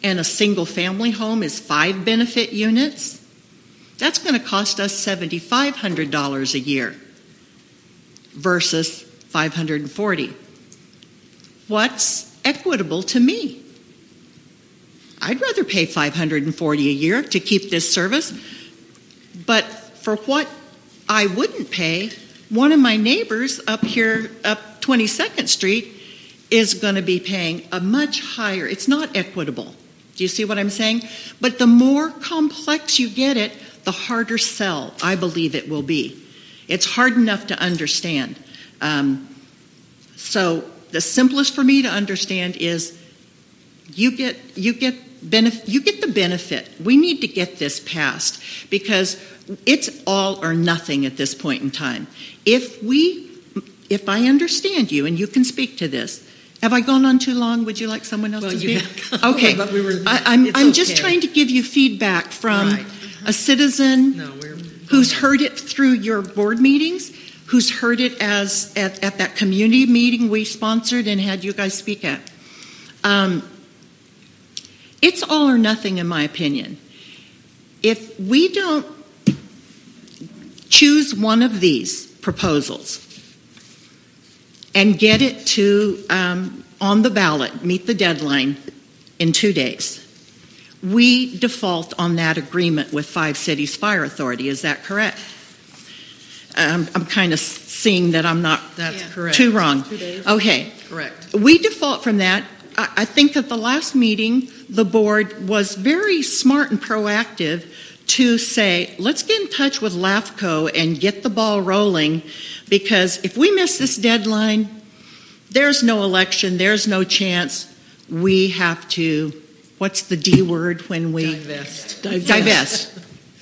and a single family home is five benefit units, that's going to cost us seven thousand five hundred dollars a year versus five hundred forty dollars. What's equitable to me? I'd rather pay five hundred forty dollars a year to keep this service, but for what I wouldn't pay, one of my neighbors up here, up twenty-second Street, is going to be paying a much higher. It's not equitable. Do you see what I'm saying? But the more complex you get it, the harder sell I believe it will be. It's hard enough to understand. Um, so the simplest for me to understand is you get you get benef- you get the benefit. We need to get this passed because it's all or nothing at this point in time. If we, if I understand you, and you can speak to this. Have I gone on too long? Would you like someone else well, to you speak? have, Okay, but we were, I, I'm I'm okay. just trying to give you feedback from right. a citizen no, we're, who's heard it through your board meetings, who's heard it as at, at that community meeting we sponsored and had you guys speak at. Um, it's all or nothing, in my opinion. If we don't choose one of these proposals and get it to um, on the ballot, meet the deadline in two days, we default on that agreement with Five Cities Fire Authority. Is that correct? Um, I'm kind of seeing that I'm not That's correct. too wrong. Two days. Okay. Correct. We default from that. I, I think at the last meeting, the board was very smart and proactive to say, let's get in touch with LAFCO and get the ball rolling, because if we miss this deadline, there's no election, there's no chance. We have to, what's the D word when we? Divest. Divest. Divest.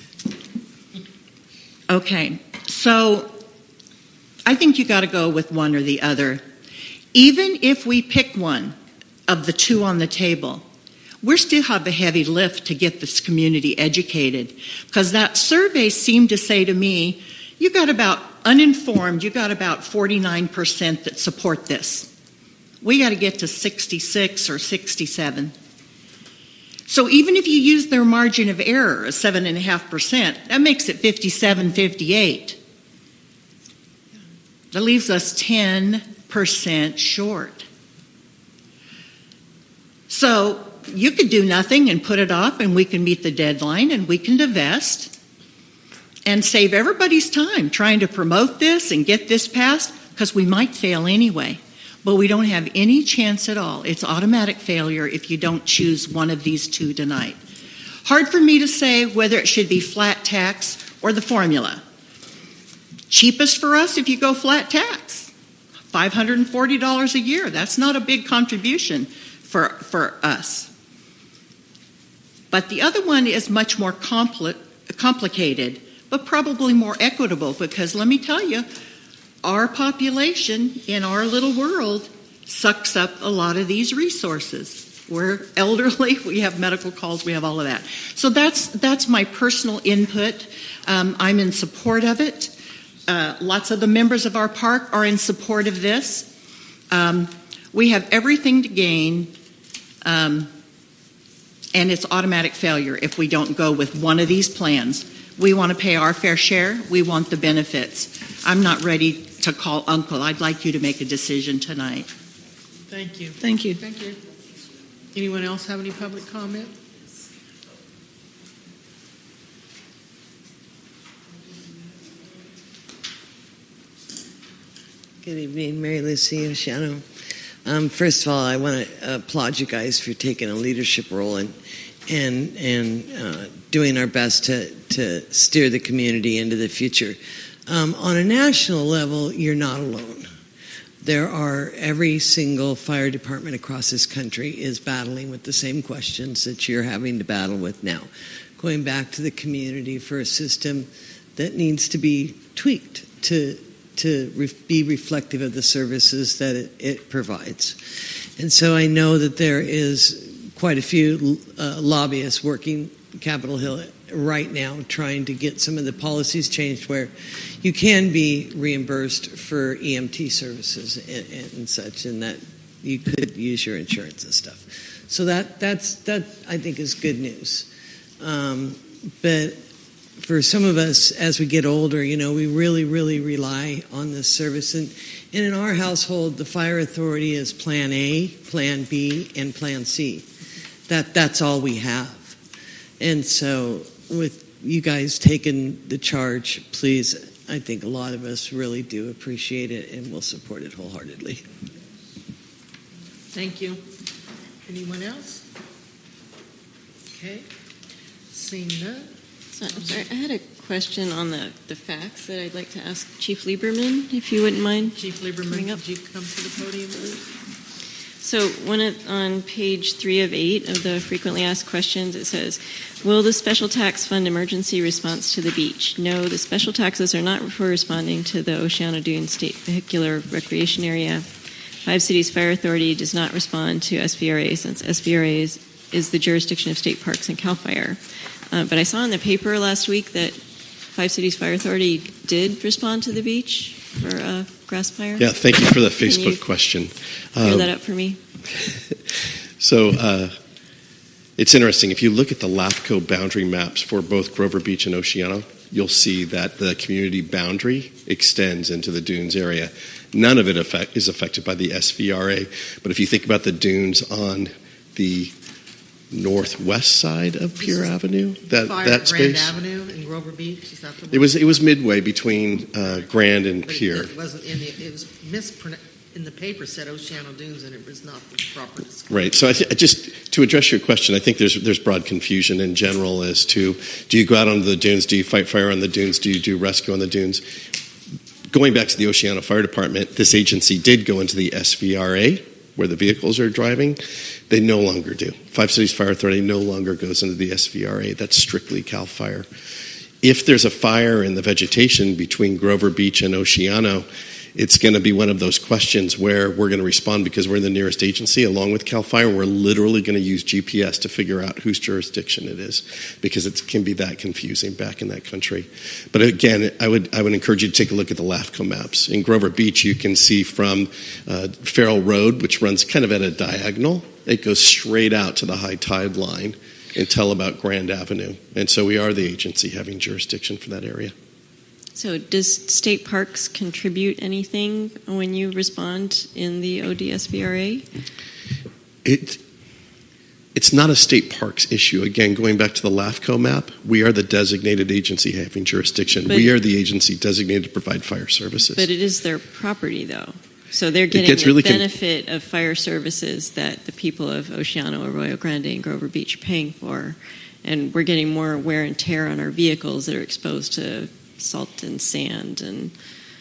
Okay, so I think you got to go with one or the other. Even if we pick one of the two on the table, we still have a heavy lift to get this community educated, because that survey seemed to say to me, you got about uninformed, you got about forty-nine percent that support this. We got to get to sixty-six or sixty-seven. So even if you use their margin of error of seven point five percent, that makes it fifty-seven, fifty-eight. That leaves us ten percent short. So you could do nothing and put it off, and we can meet the deadline, and we can divest and save everybody's time trying to promote this and get this passed, because we might fail anyway. But we don't have any chance at all. It's automatic failure if you don't choose one of these two tonight. Hard for me to say whether it should be flat tax or the formula. Cheapest for us if you go flat tax, five hundred forty dollars a year. That's not a big contribution for, for us. But the other one is much more compli- complicated, but probably more equitable, because let me tell you, our population in our little world sucks up a lot of these resources. We're elderly, we have medical calls, we have all of that. So that's that's my personal input. Um, I'm in support of it. Uh, lots of the members of our park are in support of this. Um, we have everything to gain, um, and it's automatic failure if we don't go with one of these plans. We want to pay our fair share. We want the benefits. I'm not ready to call uncle. I'd like you to make a decision tonight. Thank you. Thank you. Thank you. Anyone else have any public comment? Good evening, Mary Lucy Oceano. Um, first of all, I want to applaud you guys for taking a leadership role and and and uh, doing our best to to steer the community into the future. Um, on a national level, you're not alone. There are, every single fire department across this country is battling with the same questions that you're having to battle with now. Going back to the community for a system that needs to be tweaked to to re- be reflective of the services that it, it provides. And so I know that there is quite a few uh, lobbyists working Capitol Hill right now trying to get some of the policies changed where you can be reimbursed for E M T services and, and such, and that you could use your insurance and stuff. So that that's that I think is good news. Um, but for some of us, as we get older, you know, we really, really rely on this service. And, and in our household, the fire authority is Plan A, Plan B, and Plan C. That that's all we have. And so, with you guys taking the charge, please, I think a lot of us really do appreciate it, and will support it wholeheartedly. Thank you. Anyone else? Okay. Seeing none. So, I'm sorry, I had a question on the, the facts that I'd like to ask Chief Lieberman, if you wouldn't mind. Chief Lieberman, could you come to the podium, please? So when it, on page three of eight of the frequently asked questions, it says, will the special tax fund emergency response to the beach? No, the special taxes are not for responding to the Oceano Dunes State Vehicular Recreation Area. Five Cities Fire Authority does not respond to S V R A since S V R A is, is the jurisdiction of state parks and CAL FIRE. Uh, but I saw in the paper last week that Five Cities Fire Authority did respond to the beach for a grass fire. Yeah, thank you for the Can Facebook you question. Clear Um, that up for me. So uh, it's interesting. If you look at the LAFCO boundary maps for both Grover Beach and Oceano, you'll see that the community boundary extends into the dunes area. None of it affect, is affected by the S V R A. But if you think about the dunes on the northwest side of Pier Avenue, that Fire that Grand space. Avenue in Grover Beach. Is that the one? It was it was midway between uh, Grand and But it- Pier. It wasn't in the, it was mispronounced. In the paper said Oceano Dunes, and it was not the proper description. Right. So I th- just to address your question, I think there's there's broad confusion in general as to, do you go out onto the dunes? Do you fight fire on the dunes? Do you do rescue on the dunes? Going back to the Oceano Fire Department, this agency did go into the S V R A where the vehicles are driving. They no longer do. Five Cities Fire Authority no longer goes into the S V R A. That's strictly CAL FIRE. If there's a fire in the vegetation between Grover Beach and Oceano, it's going to be one of those questions where we're going to respond because we're the nearest agency along with CAL FIRE. We're literally going to use G P S to figure out whose jurisdiction it is because it can be that confusing back in that country. But again, I would I would encourage you to take a look at the LAFCO maps. In Grover Beach, you can see from uh, Farrell Road, which runs kind of at a diagonal, it goes straight out to the high tide line until about Grand Avenue. And so we are the agency having jurisdiction for that area. So does state parks contribute anything when you respond in the O D S V R A? It, it's not a state parks issue. Again, going back to the LAFCO map, we are the designated agency having jurisdiction. But, we are the agency designated to provide fire services. But it is their property, though. So they're getting gets the really con- benefit of fire services that the people of Oceano, Arroyo Grande, and Grover Beach are paying for. And we're getting more wear and tear on our vehicles that are exposed to salt and sand. And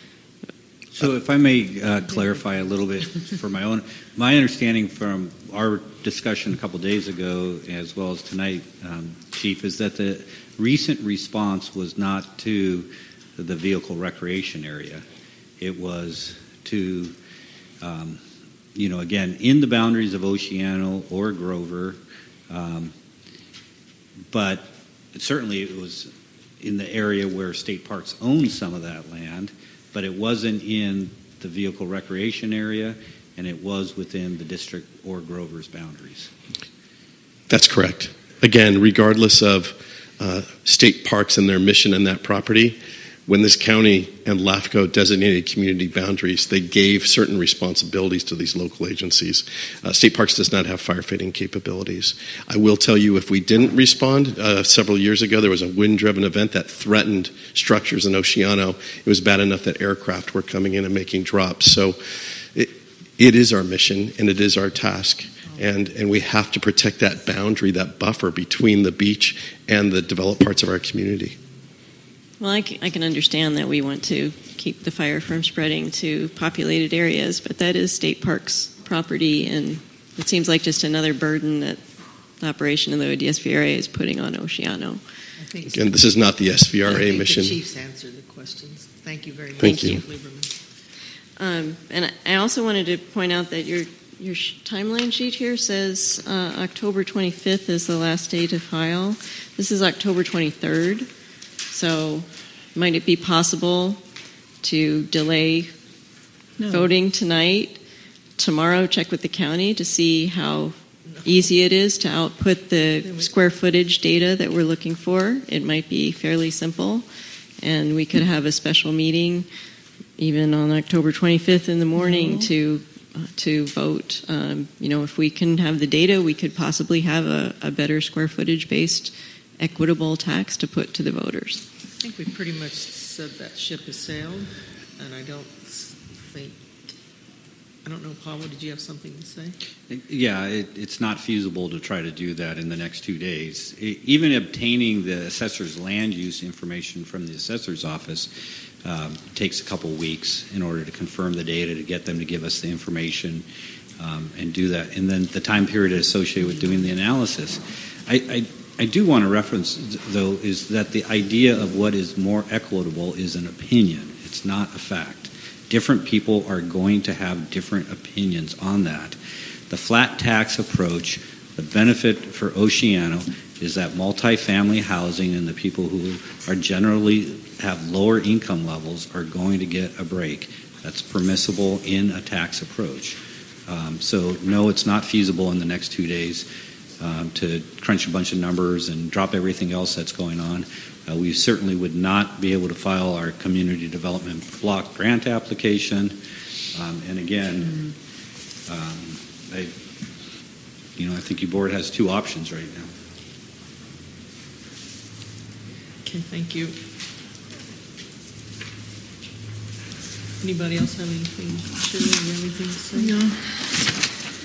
So if I may uh, clarify a little bit for my own, my understanding from our discussion a couple days ago, as well as tonight, um, Chief, is that the recent response was not to the vehicle recreation area. It was to, um, you know, again, in the boundaries of Oceano or Grover, um, but certainly it was in the area where state parks own some of that land, but it wasn't in the vehicle recreation area, and it was within the district or Grover's boundaries. That's correct. Again, regardless of uh, state parks and their mission in that property, when this county and LAFCO designated community boundaries, they gave certain responsibilities to these local agencies. Uh, State Parks does not have firefighting capabilities. I will tell you, if we didn't respond, uh, several years ago, there was a wind-driven event that threatened structures in Oceano. It was bad enough that aircraft were coming in and making drops. So it, it is our mission, and it is our task. And, and we have to protect that boundary, that buffer between the beach and the developed parts of our community. well, I can, I can understand that we want to keep the fire from spreading to populated areas, but that is state parks property, and it seems like just another burden that the operation of the O D S V R A is putting on Oceano. I think Again, this is not the S V R A I think mission. The Chiefs answered the questions. Thank you very much, Thank you. Chief Lieberman. Um, and I also wanted to point out that your your sh- timeline sheet here says uh, October twenty-fifth is the last day to file. This is October twenty-third. So might it be possible to delay No. voting tonight, tomorrow check with the county to see how easy it is to output the square footage data that we're looking for. It might be fairly simple, and we could have a special meeting even on October twenty-fifth in the morning No. to uh, to vote. Um, you know, if we can have the data, we could possibly have a, a better square footage based equitable tax to put to the voters. I think we pretty much said that ship has sailed, and I don't think, I don't know, Paul, did you have something to say? Yeah, it, it's not feasible to try to do that in the next two days. I, even obtaining the assessor's land use information from the assessor's office um, takes a couple weeks in order to confirm the data, to get them to give us the information um, and do that. And then the time period associated with doing the analysis. I, I I do want to reference, though, is that the idea of what is more equitable is an opinion. It's not a fact. Different people are going to have different opinions on that. The flat tax approach, the benefit for Oceano is that multifamily housing and the people who are generally have lower income levels are going to get a break. That's permissible in a tax approach. Um, so, no, it's not feasible in the next two days. Um, to crunch a bunch of numbers and drop everything else that's going on. Uh, we certainly would not be able to file our community development block grant application. Um, and again, um, I, you know, I think your board has two options right now. Okay, thank you. Anybody else have anything? Shirley, you have anything to say? No.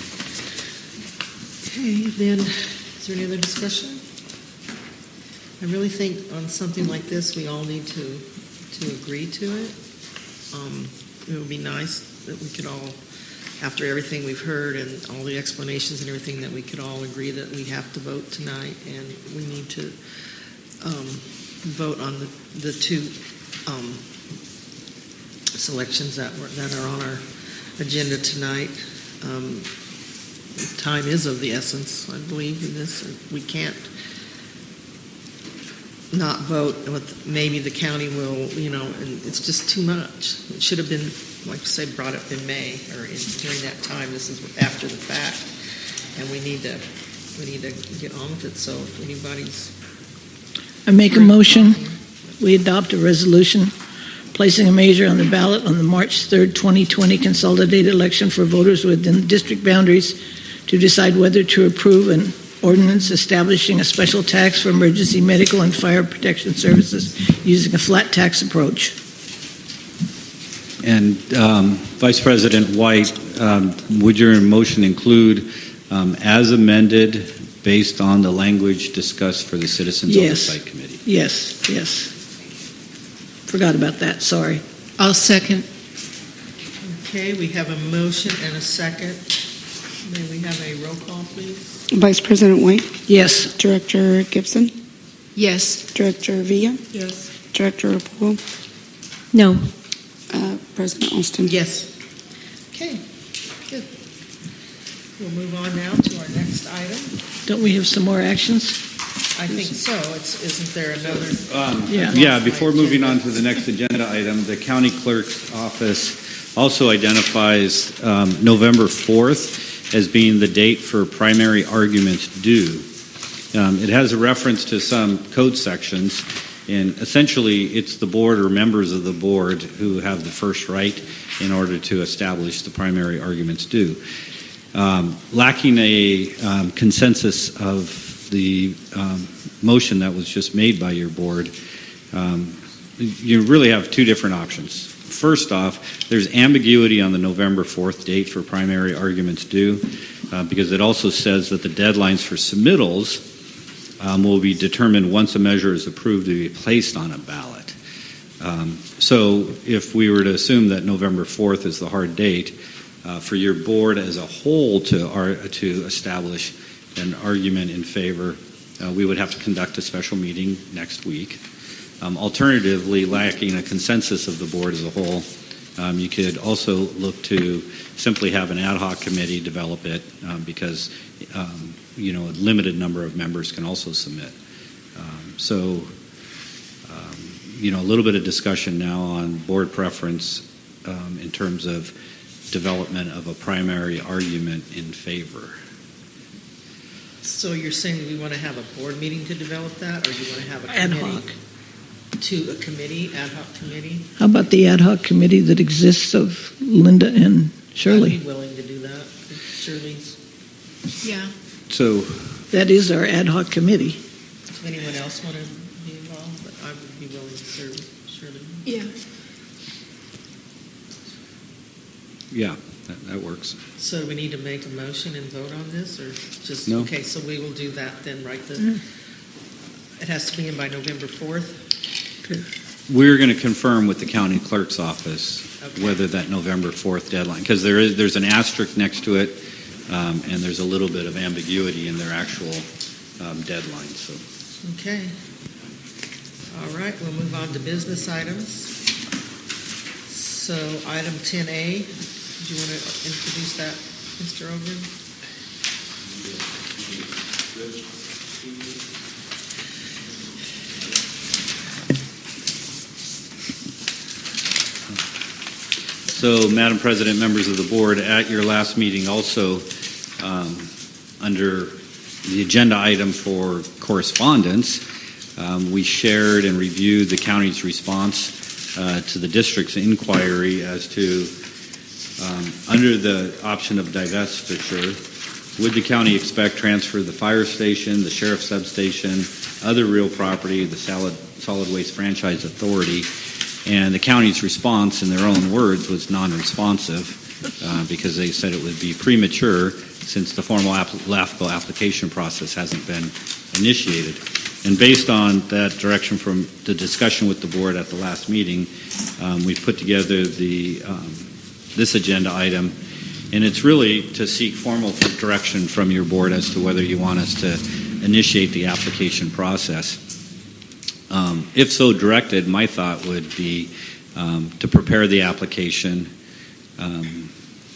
Okay, then, is there any other discussion? I really think on something like this, we all need to to agree to it. Um, it would be nice that we could all, after everything we've heard and all the explanations and everything, that we could all agree that we have to vote tonight, and we need to um, vote on the, the two um, selections that were that are on our agenda tonight. Um, Time is of the essence, I believe, in this. We can't not vote. With maybe the county will, you know, and it's just too much. It should have been, like you say, brought up in May or in, during that time. This is after the fact, and we need to we need to get on with it. So if anybody's, I make a motion, we adopt a resolution placing a measure on the ballot on the March third, twenty twenty consolidated election for voters within the district boundaries to decide whether to approve an ordinance establishing a special tax for emergency medical and fire protection services using a flat tax approach. And um, Vice President White, um, would your motion include um, as amended based on the language discussed for the Citizens Yes. Oversight Committee? Yes, yes. Forgot about that, sorry. I'll second. okay, we have a motion and a second. May we have a roll call, please? Vice President White, Yes. Director Gibson, Yes. Director Villa, Yes. Director Rapolo, No. uh, President Austin. Yes. Okay, good. We'll move on now to our next item. Don't we have some more actions? I think so. It's, isn't there another? Um, Yeah. yeah, before moving on to the next agenda item, the county clerk's office also identifies um, November fourth as being the date for primary arguments due. Um, it has a reference to some code sections, and essentially it's the board or members of the board who have the first right in order to establish the primary arguments due. Um, lacking a um, consensus of the um, motion that was just made by your board, um, you really have two different options. First off, there's ambiguity on the November fourth date for primary arguments due uh, because it also says that the deadlines for submittals um, will be determined once a measure is approved to be placed on a ballot. Um, so if we were to assume that November fourth is the hard date, uh, for your board as a whole to, ar- to establish an argument in favor, uh, we would have to conduct a special meeting next week. Um, alternatively, lacking a consensus of the board as a whole, um, you could also look to simply have an ad hoc committee develop it um, because um, you know a limited number of members can also submit. Um, so, um, you know, a little bit of discussion now on board preference um, in terms of development of a primary argument in favor. So you're saying that we want to have a board meeting to develop that, or you want to have a Ad committee? hoc. To a committee, ad hoc committee? How about the ad hoc committee that exists of Linda and Shirley? I'd be willing to do that. Shirley's. Yeah. So That is our ad hoc committee. Does anyone else want to be involved? But I would be willing to serve Shirley. Yeah. yeah, that, that works. So do we need to make a motion and vote on this, or just No. okay? So we will do that then, right? The Mm. it has to be in by November fourth. We're going to confirm with the county clerk's office Okay. whether that November fourth deadline, because there is there's an asterisk next to it, um, and there's a little bit of ambiguity in their actual um, deadline. So, Okay. All right. We'll move on to business items. So item ten A. Do you want to introduce that, Mister Ogren? So, Madam President, members of the board, at your last meeting also, um, under the agenda item for correspondence, um, we shared and reviewed the county's response uh, to the district's inquiry as to, um, under the option of divestiture, would the county expect transfer of the fire station, the sheriff's substation, other real property, the solid, solid waste franchise authority? And the county's response, in their own words, was non-responsive uh, because they said it would be premature since the formal app- LAFCO application process hasn't been initiated. And based on that direction from the discussion with the board at the last meeting, um, we put together the um, this agenda item, and it's really to seek formal direction from your board as to whether you want us to initiate the application process. Um, if so directed, my thought would be um, to prepare the application. Um,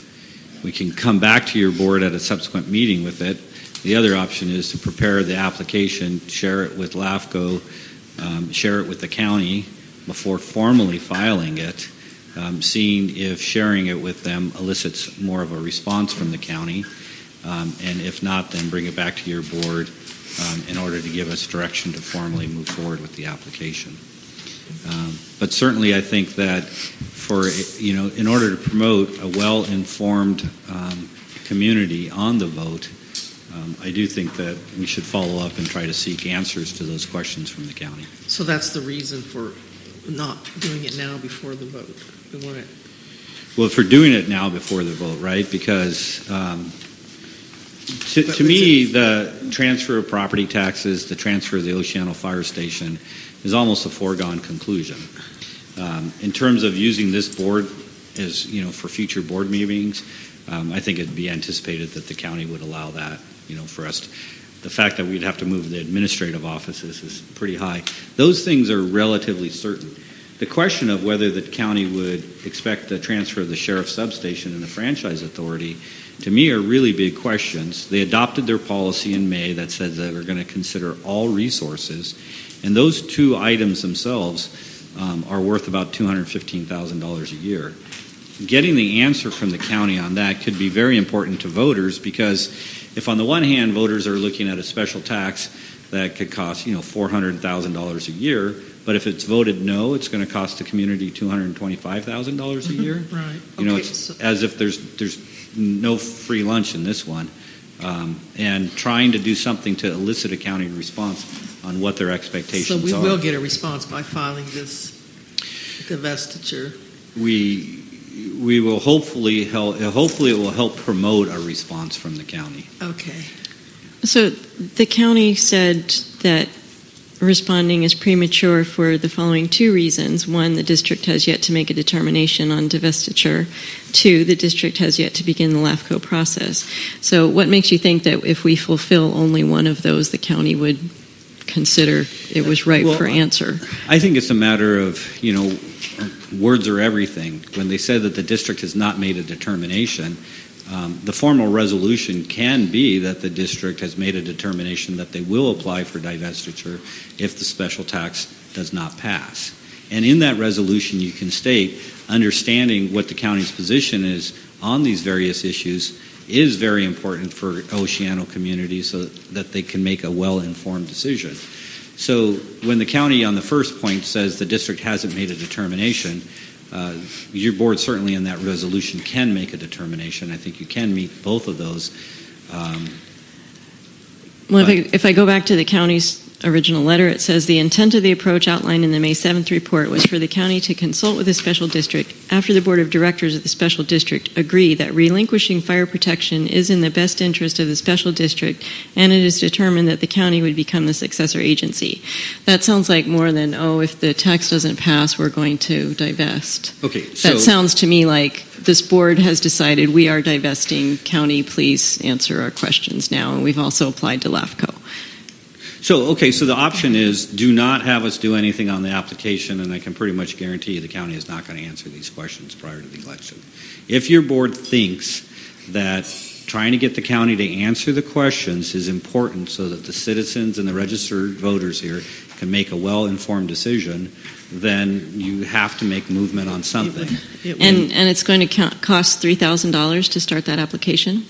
we can come back to your board at a subsequent meeting with it. The other option is to prepare the application, share it with LAFCO, um, share it with the county before formally filing it, um, seeing if sharing it with them elicits more of a response from the county. Um, and if not, then bring it back to your board Um, in order to give us direction to formally move forward with the application. Um, but certainly I think that for, you know, in order to promote a well-informed um, community on the vote, um, I do think that we should follow up and try to seek answers to those questions from the county. So that's the reason for not doing it now before the vote. We want it. Well, if we're doing it now before the vote, right? Because um, To, to me, the transfer of property taxes, the transfer of the Oceano Fire Station is almost a foregone conclusion. Um, in terms of using this board as, you know, for future board meetings, um, I think it'd be anticipated that the county would allow that, you know, for us. To, the fact that we'd have to move the administrative offices is pretty high. Those things are relatively certain. The question of whether the county would expect the transfer of the sheriff's substation and the franchise authority, to me, are really big questions. They adopted their policy in May that said that we're going to consider all resources, and those two items themselves um, are worth about two hundred fifteen thousand dollars a year. Getting the answer from the county on that could be very important to voters, because if on the one hand voters are looking at a special tax that could cost, you know, four hundred thousand dollars a year, but if it's voted no, it's going to cost the community two hundred twenty-five thousand dollars a year. Right. You know, Okay, it's so- as if there's there's no free lunch in this one, um, and trying to do something to elicit a county response on what their expectations So we are. will get a response by filing this divestiture. We we will hopefully help. Hopefully, it will help promote a response from the county. Okay. So the county said that responding is premature for the following two reasons. One, the district has yet to make a determination on divestiture. Two, the district has yet to begin the LAFCO process. So what makes you think that if we fulfill only one of those, the county would consider it was right Well, for answer? I think it's a matter of, you know, words are everything. When they said that the district has not made a determination, Um, the formal resolution can be that the district has made a determination that they will apply for divestiture if the special tax does not pass. And in that resolution, you can state, understanding what the county's position is on these various issues is very important for Oceano community so that they can make a well-informed decision. So when the county on the first point says the district hasn't made a determination, uh, your board certainly in that resolution can make a determination. I think you can meet both of those. Um, well, if I, if I go back to the county's original letter, it says the intent of the approach outlined in the May seventh report was for the county to consult with the special district after the board of directors of the special district agree that relinquishing fire protection is in the best interest of the special district, and it is determined that the county would become the successor agency. That sounds like more than, oh, if the tax doesn't pass, we're going to divest. Okay, so that sounds to me like this board has decided we are divesting. County, please answer our questions now, and we've also applied to LAFCO. So, okay, so the option is do not have us do anything on the application, and I can pretty much guarantee you the county is not going to answer these questions prior to the election. If your board thinks that trying to get the county to answer the questions is important so that the citizens and the registered voters here can make a well-informed decision, then you have to make movement on something. It would, it would. And, and it's going to count, cost three thousand dollars to start that application?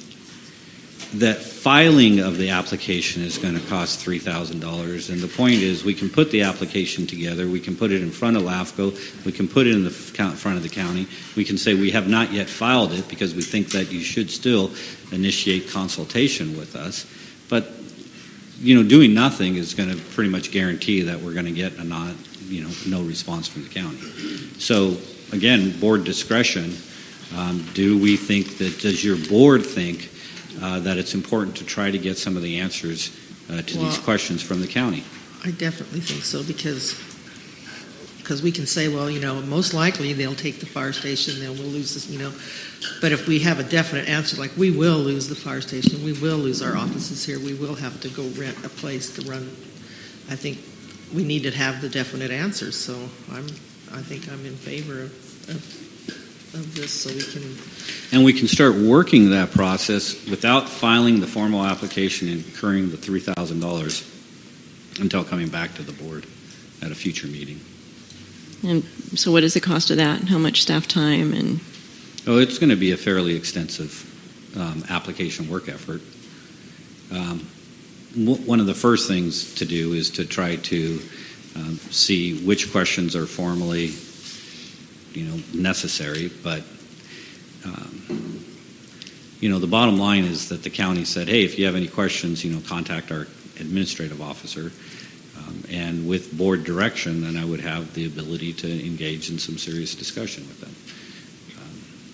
That filing of the application is going to cost three thousand dollars, and the point is we can put the application together, we can put it in front of LAFCO, we can put it in the front of the county, we can say we have not yet filed it because we think that you should still initiate consultation with us, but you know, doing nothing is going to pretty much guarantee that we're going to get a not, you know, no response from the county. So again, board discretion. Um, do we think that, does your board think Uh, that it's important to try to get some of the answers uh, to well, these questions from the county? I definitely think so because because we can say, well, you know, most likely they'll take the fire station, then we'll lose this, you know. But if we have a definite answer, like we will lose the fire station, we will lose our offices here, we will have to go rent a place to run. I think we need to have the definite answers. So I'm, I think I'm in favor of, of, of this, so we can. And we can start working that process without filing the formal application and incurring the three thousand dollars until coming back to the board at a future meeting. And so what is the cost of that? How much staff time? And Oh, it's going to be a fairly extensive um, application work effort. Um, w- one of the first things to do is to try to um, see which questions are formally, you know, necessary, but Um, you know, the bottom line is that the county said, hey, if you have any questions, you know, contact our administrative officer. Um, and with board direction, then I would have the ability to engage in some serious discussion with them. Um,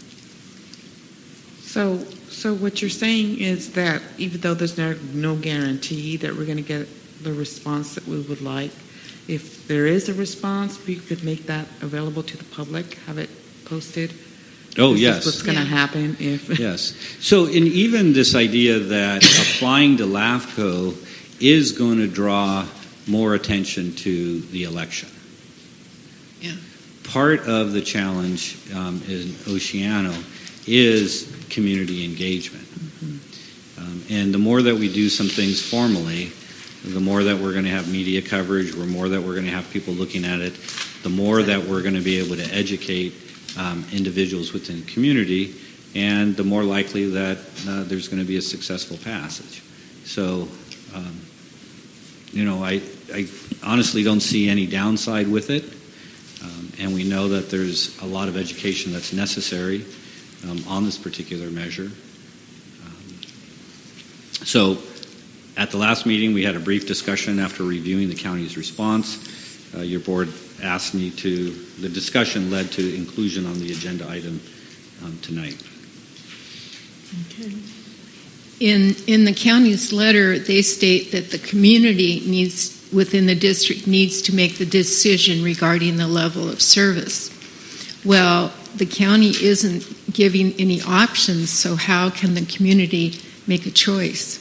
so, so what you're saying is that even though there's no, no guarantee that we're going to get the response that we would like, if there is a response, we could make that available to the public, have it posted. Oh, this yes. Is what's going to yeah. happen if. Yes. So, in even this idea that applying to LAFCO is going to draw more attention to the election. Yeah. Part of the challenge um, in Oceano is community engagement. Mm-hmm. Um, and the more that we do some things formally, the more that we're going to have media coverage, the more that we're going to have people looking at it, the more that we're going to be able to educate Um, individuals within the community, and the more likely that uh, there's going to be a successful passage. So, um, you know, I, I honestly don't see any downside with it, um, and we know that there's a lot of education that's necessary um, on this particular measure. Um, so, at the last meeting, we had a brief discussion after reviewing the county's response. Uh, your board asked me to, the discussion led to inclusion on the agenda item um, tonight. Okay. In, in the county's letter, they state that the community needs, within the district, needs to make the decision regarding the level of service. Well, the county isn't giving any options, so how can the community make a choice?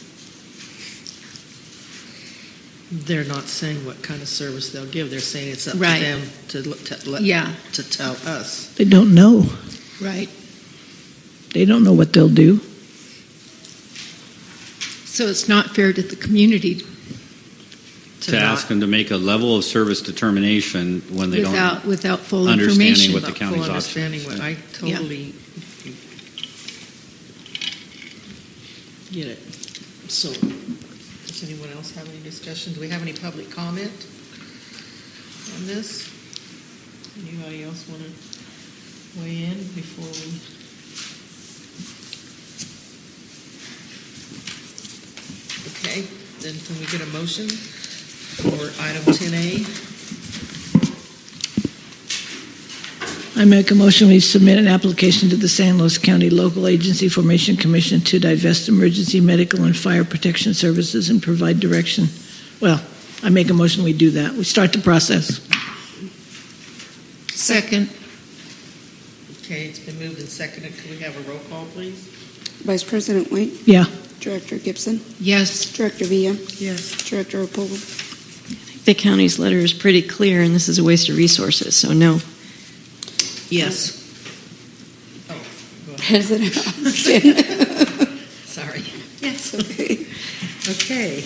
They're not saying what kind of service they'll give. They're saying it's up right. to them to, to, let, yeah. to tell us. They don't know. Right. They don't know what they'll do. So it's not fair to the community To to not- ask them to make a level of service determination when they without don't without full understanding information. what the About county's full option understanding is. what I totally get it. So, does anyone else have any discussion? Do we have any public comment on this? Anybody else want to weigh in before we? Okay, then can we get a motion for item ten A? I make a motion we submit an application to the San Luis County Local Agency Formation Commission to divest emergency medical and fire protection services and provide direction. Well, I make a motion we do that. We start the process. Second. Okay, it's been moved and seconded. Can we have a roll call, please? Vice President White, Yeah. Director Gibson, Yes. Director Villa, Yes. Director Opolo. The county's letter is pretty clear, and this is a waste of resources, so no. Yes. Oh, go ahead. President Austin. Sorry. Yes. Okay. Okay.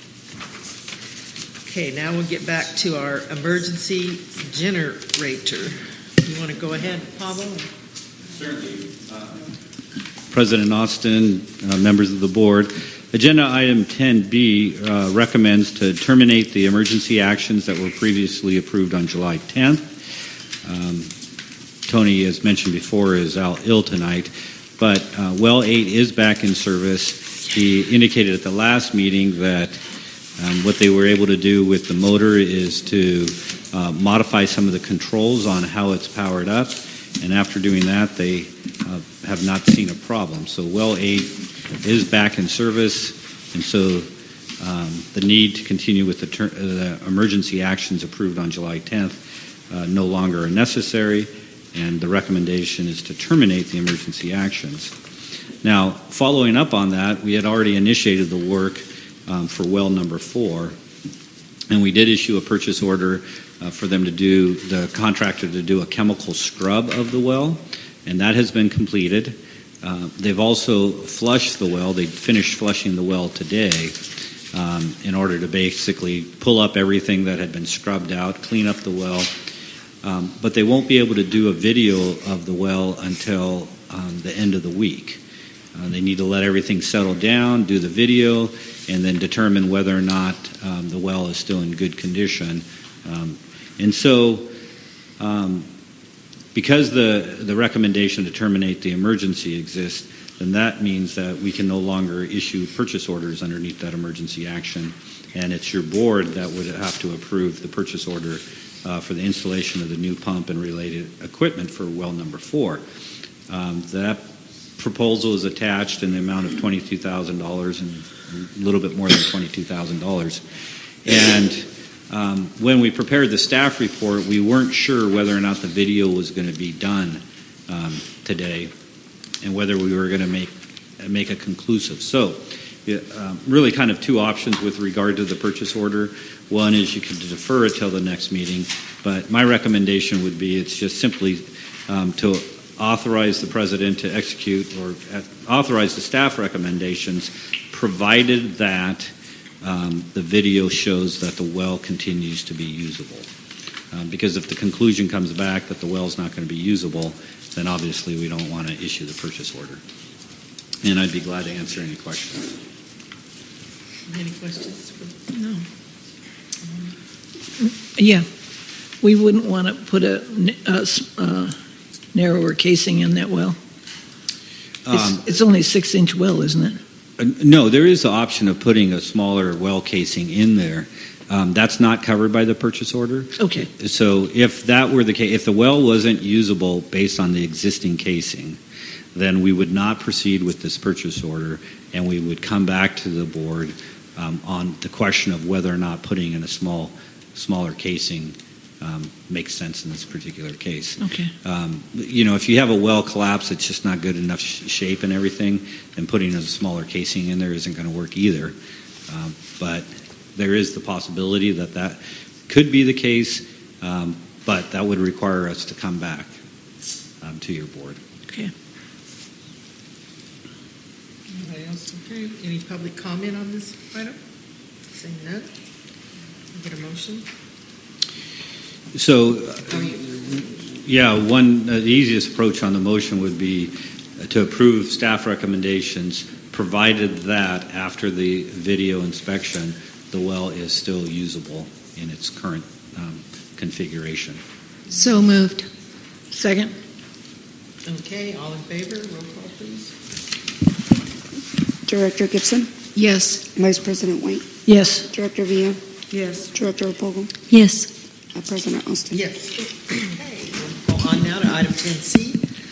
Okay, now we'll get back to our emergency generator. You want to go ahead, Pablo? Certainly. President Austin, uh, members of the board, agenda item ten B uh, recommends to terminate the emergency actions that were previously approved on July tenth. Um, Tony, as mentioned before, is out ill tonight, but uh, well eight is back in service. He indicated at the last meeting that um, what they were able to do with the motor is to uh, modify some of the controls on how it's powered up, and after doing that, they uh, have not seen a problem. So well eight is back in service, and so um, the need to continue with the, ter- uh, the emergency actions approved on July tenth uh, no longer are necessary, and the recommendation is to terminate the emergency actions. Now, following up on that, we had already initiated the work um, for well number four, and we did issue a purchase order uh, for them to do, the contractor to do a chemical scrub of the well, and that has been completed. Uh, they've also flushed the well. They finished flushing the well today um, in order to basically pull up everything that had been scrubbed out, clean up the well. Um, but they won't be able to do a video of the well until um, the end of the week. Uh, they need to let everything settle down, do the video, and then determine whether or not um, the well is still in good condition. Um, and so, um, because the, the recommendation to terminate the emergency exists, then that means that we can no longer issue purchase orders underneath that emergency action, and it's your board that would have to approve the purchase order Uh, for the installation of the new pump and related equipment for well number four. Um, that proposal is attached in the amount of twenty-two thousand dollars and a little bit more than twenty-two thousand dollars. And um, when we prepared the staff report, we weren't sure whether or not the video was going to be done um, today and whether we were going to make, make a conclusive. So um, really kind of two options with regard to the purchase order. One is you can defer it till the next meeting, but my recommendation would be it's just simply um, to authorize the president to execute or authorize the staff recommendations, provided that um, the video shows that the well continues to be usable. Um, because if the conclusion comes back that the well is not going to be usable, then obviously we don't want to issue the purchase order. And I'd be glad to answer any questions. Any questions? No. Yeah, we wouldn't want to put a, a, a narrower casing in that well. It's, Um, it's only a six-inch well, isn't it? Uh, No, there is the option of putting a smaller well casing in there. Um, that's not covered by the purchase order. Okay. So if that were the case, if the well wasn't usable based on the existing casing, then we would not proceed with this purchase order, and we would come back to the board um, on the question of whether or not putting in a small, smaller casing um, makes sense in this particular case. Okay. Um, you know, if you have a well collapse, it's just not good enough sh- shape and everything, then putting a smaller casing in there isn't going to work either. Um, but there is the possibility that that could be the case, um, but that would require us to come back um, to your board. Okay. Anybody else? Okay. Any public comment on this item? Saying none. Get a motion? So, uh, yeah, one uh, the easiest approach on the motion would be uh, to approve staff recommendations, provided that after the video inspection, the well is still usable in its current um, configuration. So moved. Second. Okay, all in favor? Roll call, please. Director Gibson, Yes. Vice President White, Yes. Director Villa, Yes. Director Opogo, Yes. uh, President Austin. Yes. Okay, we'll go on now to item ten C.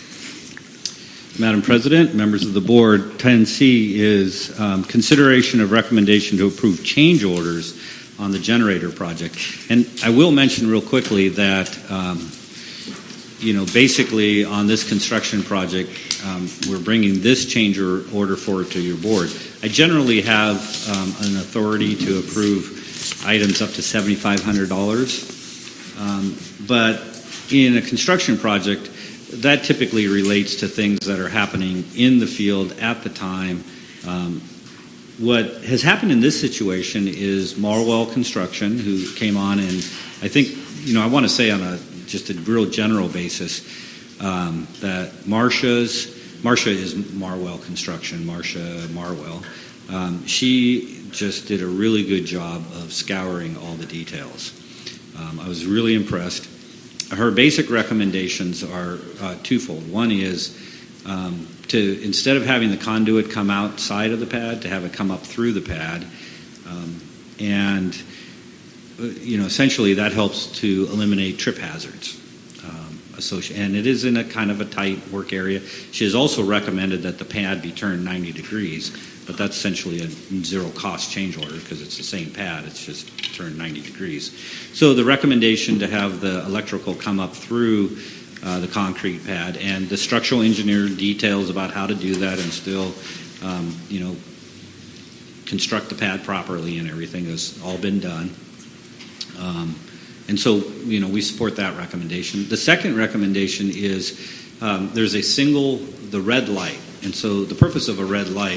Madam President, members of the board, ten C is um, consideration of recommendation to approve change orders on the generator project. And I will mention real quickly that, um, you know, basically on this construction project, um, we're bringing this change order forward to your board. I generally have um, an authority to approve items up to seven thousand five hundred dollars. Um, but in a construction project, that typically relates to things that are happening in the field at the time. Um, what has happened in this situation is Marwell Construction, who came on, and I think, you know, I want to say on a just a real general basis um, that Marcia's, Marcia is Marwell Construction, Marcia Marwell. Um, she just did a really good job of scouring all the details. Um, I was really impressed. Her basic recommendations are uh, twofold. One is um, to, instead of having the conduit come outside of the pad, to have it come up through the pad. Um, and, uh, you know, essentially that helps to eliminate trip hazards. Um, associated, and it is in a kind of a tight work area. She has also recommended that the pad be turned ninety degrees, but that's essentially a zero cost change order because it's the same pad, it's just turned ninety degrees. So the recommendation to have the electrical come up through uh, the concrete pad, and the structural engineer details about how to do that and still, um, you know, construct the pad properly and everything has all been done. Um, and so, you know, we support that recommendation. The second recommendation is um, there's a single, the red light. And so the purpose of a red light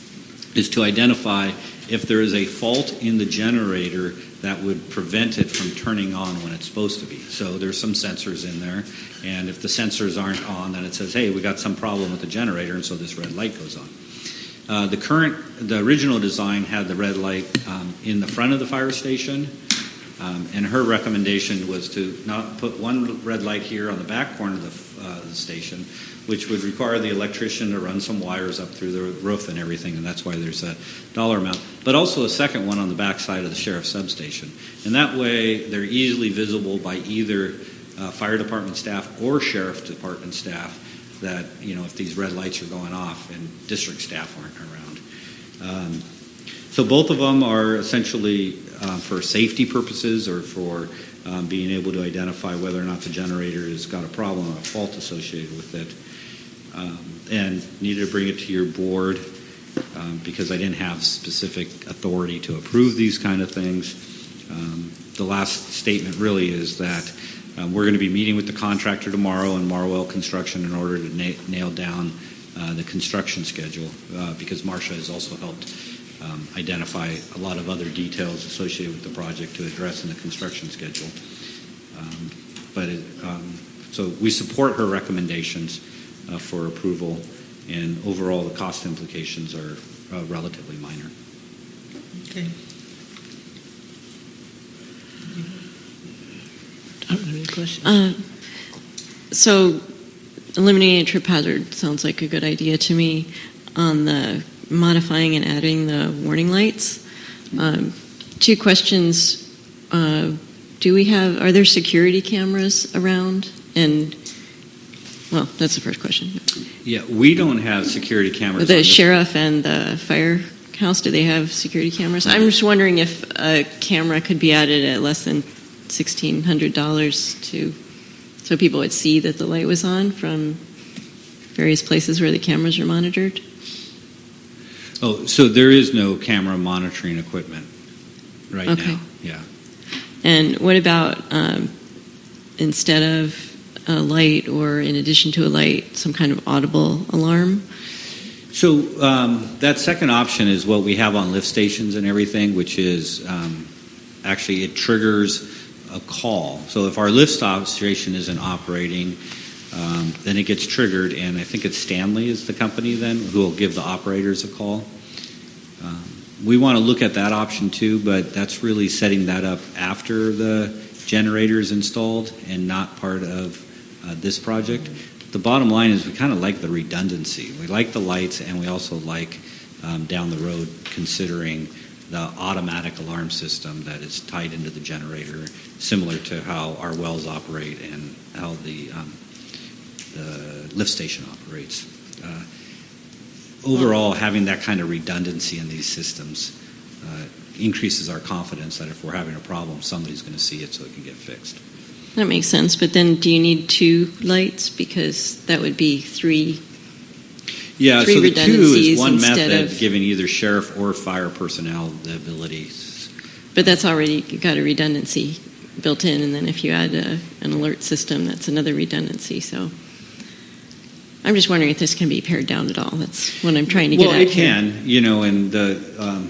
is to identify if there is a fault in the generator that would prevent it from turning on when it's supposed to be. So there's some sensors in there, and if the sensors aren't on, then it says, hey, we got some problem with the generator, and so this red light goes on. Uh, the current, the original design had the red light um, in the front of the fire station, um, and her recommendation was to not put one red light here on the back corner of the, uh, the station, which would require the electrician to run some wires up through the roof and everything, and that's why there's a dollar amount. But also a second one on the back side of the sheriff's substation. And that way they're easily visible by either uh, fire department staff or sheriff department staff that, you know, if these red lights are going off and district staff aren't around. Um, so both of them are essentially uh, for safety purposes or for um, being able to identify whether or not the generator has got a problem or a fault associated with it. Um, and needed to bring it to your board um, because I didn't have specific authority to approve these kind of things. Um, the last statement really is that um, we're going to be meeting with the contractor tomorrow in Marwell Construction in order to na- nail down uh, the construction schedule uh, because Marcia has also helped um, identify a lot of other details associated with the project to address in the construction schedule. Um, but it, um, so we support her recommendations Uh, for approval, and overall the cost implications are uh, relatively minor. Okay. I don't have any questions. Uh, so, eliminating a trip hazard sounds like a good idea to me. On the modifying and adding the warning lights, um, two questions: uh, Do we have? Are there security cameras around? And well, that's the first question. Yeah, we don't have security cameras. The on sheriff and the firehouse, do they have security cameras? I'm just wondering if a camera could be added at less than sixteen hundred dollars to, so people would see that the light was on from various places where the cameras are monitored. Oh, so there is no camera monitoring equipment right okay. now. Yeah. And what about um, instead of a light, or in addition to a light, some kind of audible alarm? So um, that second option is what we have on lift stations and everything, which is um, actually it triggers a call. So if our lift stop station isn't operating, um, then it gets triggered, and I think it's Stanley is the company then who will give the operators a call. Um, we want to look at that option too, but that's really setting that up after the generator is installed and not part of uh, this project. The bottom line is we kind of like the redundancy. We like the lights, and we also like um, down the road considering the automatic alarm system that is tied into the generator, similar to how our wells operate and how the, um, the lift station operates. Uh, overall, having that kind of redundancy in these systems uh, increases our confidence that if we're having a problem, somebody's going to see it so it can get fixed. That makes sense, but then do you need two lights? Because that would be three. Yeah, three so the two is one instead method, of, giving either sheriff or fire personnel the ability. But that's already got a redundancy built in, and then if you add a, an alert system, that's another redundancy. So I'm just wondering if this can be pared down at all. That's what I'm trying to get well, at it here. can, you know, and the um,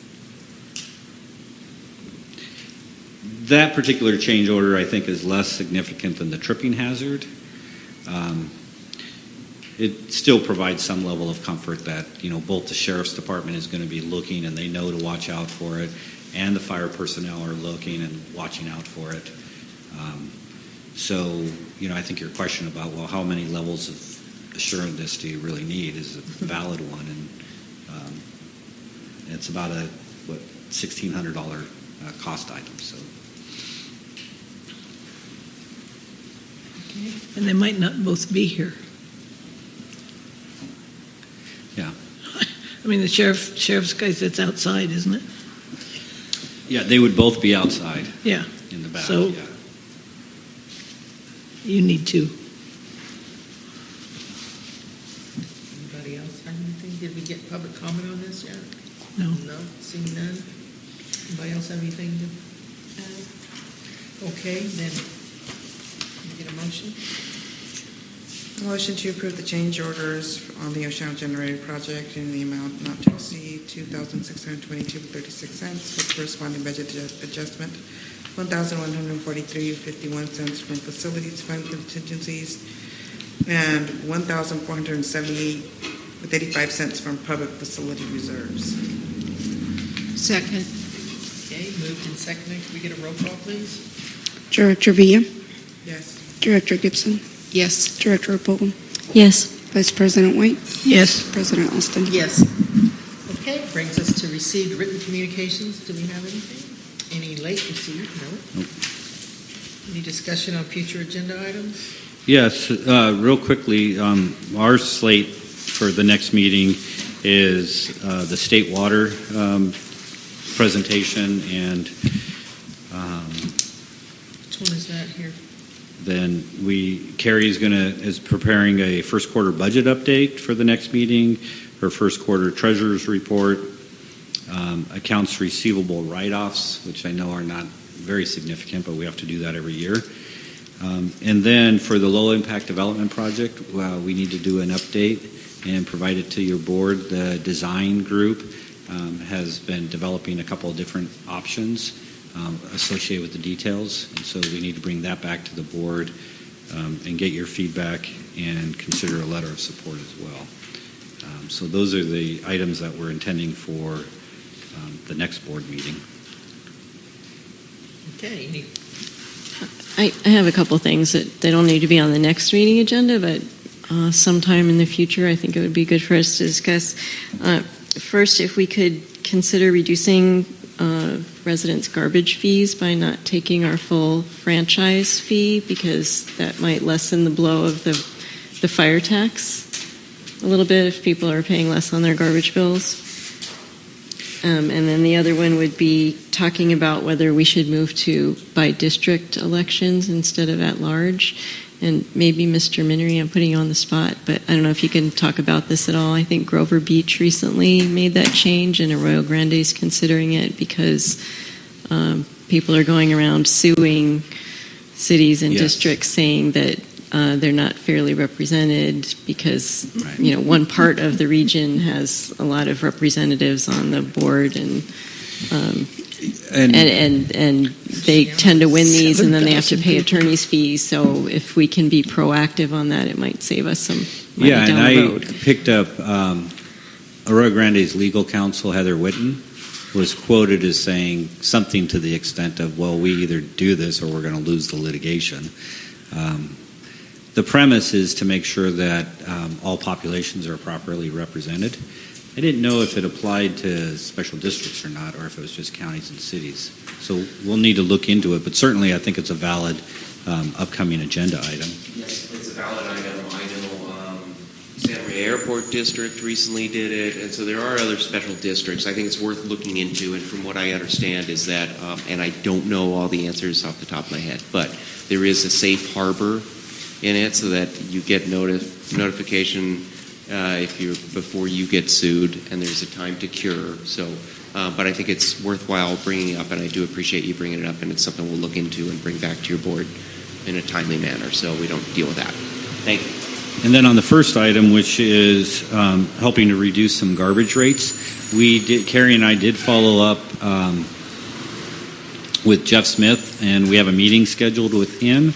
that particular change order, I think, is less significant than the tripping hazard. Um, it still provides some level of comfort that, you know, both the sheriff's department is going to be looking and they know to watch out for it, and the fire personnel are looking and watching out for it. Um, so, you know, I think your question about, well, how many levels of assurance do you really need is a valid one, and um, it's about a, what, sixteen hundred dollars uh, cost item, so. And they might not both be here. Yeah. I mean, the sheriff, sheriff's guy sits outside, isn't it? Yeah, they would both be outside. Yeah. In the back. So yeah. You need two. Anybody else have anything? Did we get public comment on this yet? No. No, seeing none. Anybody else have anything to add? Okay, then, can we get a motion? Motion to approve the change orders on the Oceano Generator project in the amount not to exceed two thousand six hundred twenty-two dollars and thirty-six cents with corresponding budget adjustment, one thousand one hundred forty-three dollars and fifty-one cents from facilities fund contingencies, and one thousand four hundred seventy dollars with eighty-five cents from public facility reserves. Second. Okay, moved and seconded. Can we get a roll call, please? Director Villa. Yes. Director Gibson. Yes. Director Vogel. Yes. Vice President White. Yes. President Austin. Yes. Okay, brings us to received written communications. Do we have anything? Any late received? No. Nope. Any discussion on future agenda items? Yes, uh, real quickly, um, our slate for the next meeting is uh, the state water um, presentation, and um, which one is that here? then we Carrie's going to is preparing a first quarter budget update for the next meeting, her first quarter treasurer's report, um, accounts receivable write-offs, which I know are not very significant, but we have to do that every year. Um, and then for the low impact development project, well, we need to do an update and provide it to your board. The design group um, has been developing a couple of different options um, associated with the details, and so we need to bring that back to the board um, and get your feedback and consider a letter of support as well. Um, so those are the items that we're intending for um, the next board meeting. Okay. Any I, I have a couple things that they don't need to be on the next meeting agenda, but uh, sometime in the future, I think it would be good for us to discuss. Uh, first, if we could consider reducing uh, residents' garbage fees by not taking our full franchise fee, because that might lessen the blow of the the fire tax a little bit if people are paying less on their garbage bills. Um, and then the other one would be talking about whether we should move to by district elections instead of at large. And maybe Mister Minery, I'm putting you on the spot, but I don't know if you can talk about this at all. I think Grover Beach recently made that change, and Arroyo Grande is considering it because um, people are going around suing cities and Yes. districts saying that Uh, they're not fairly represented because, Right. you know, one part of the region has a lot of representatives on the board, and um, And, and, and, and they tend to win these, and then they have to pay attorney's fees. So if we can be proactive on that, it might save us some money yeah, down and the I road. picked up um, Arroyo Grande's legal counsel, Heather Witten, was quoted as saying something to the extent of, well, we either do this or we're going to lose the litigation. Um, the premise is to make sure that um, all populations are properly represented. I didn't know if it applied to special districts or not, or if it was just counties and cities. So we'll need to look into it, but certainly I think it's a valid um, upcoming agenda item. Yes, it's a valid item. I know um, Santa Maria Airport District recently did it, and so there are other special districts. I think it's worth looking into, and from what I understand is that, um, and I don't know all the answers off the top of my head, but there is a safe harbor in it so that you get notif- notification Uh, if you're before you get sued, and there's a time to cure. So, uh, but I think it's worthwhile bringing it up, and I do appreciate you bringing it up, and it's something we'll look into and bring back to your board in a timely manner, so we don't deal with that. Thank you. And then on the first item, which is um, helping to reduce some garbage rates, we did. Carrie and I did follow up um, with Jeff Smith, and we have a meeting scheduled with him.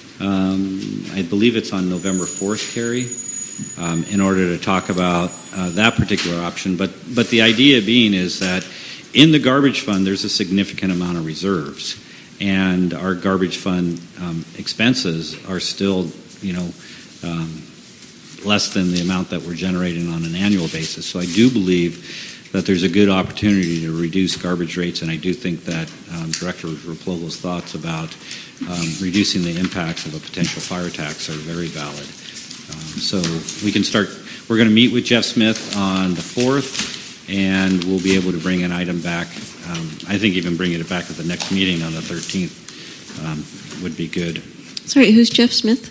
Um, I believe it's on November fourth, Carrie. Um, in order to talk about uh, that particular option. But, but the idea being is that in the garbage fund, there's a significant amount of reserves. And our garbage fund um, expenses are still, you know, um, less than the amount that we're generating on an annual basis. So I do believe that there's a good opportunity to reduce garbage rates, and I do think that um, Director Raplogel's thoughts about um, reducing the impacts of a potential fire tax are very valid. Um, so we can start, we're going to meet with Jeff Smith on the fourth, and we'll be able to bring an item back. Um, I think even bringing it back at the next meeting on the thirteenth um, would be good. Sorry, who's Jeff Smith?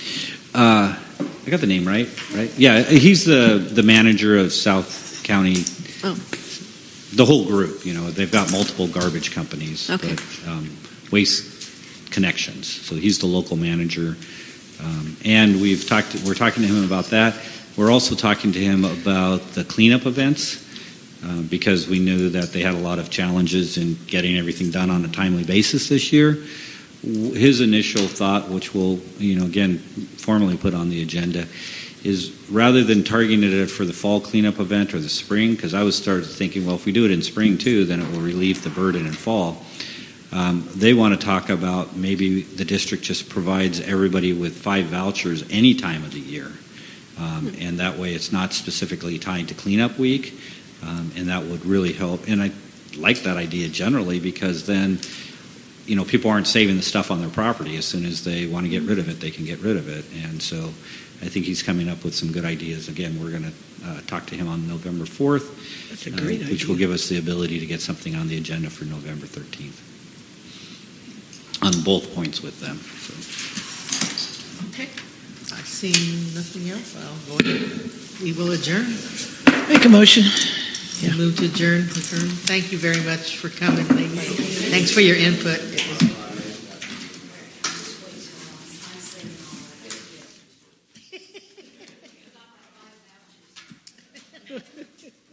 Uh, I got the name right, right? Yeah, he's the, the manager of South County. Oh. The whole group, you know, they've got multiple garbage companies. Okay. But, um, Waste Connections. So he's the local manager. Um, and we've talked. We're talking to him about that. We're also talking to him about the cleanup events uh, because we knew that they had a lot of challenges in getting everything done on a timely basis this year. His initial thought, which we'll, you know, again formally put on the agenda, is rather than targeting it for the fall cleanup event or the spring, because I was started thinking, well, if we do it in spring too, then it will relieve the burden in fall. Um, they want to talk about maybe the district just provides everybody with five vouchers any time of the year. Um, and that way it's not specifically tied to cleanup week. Um, and that would really help. And I like that idea generally because then, you know, people aren't saving the stuff on their property. As soon as they want to get rid of it, they can get rid of it. And so I think he's coming up with some good ideas. Again, we're going to uh, talk to him on November fourth, That's a great uh, which idea. will give us the ability to get something on the agenda for November thirteenth. On both points with them. So. Okay. I see nothing else. I'll go ahead. We will adjourn. Make a motion. We'll move to adjourn. Confirm. Thank you very much for coming, ladies. Thanks for your input. It was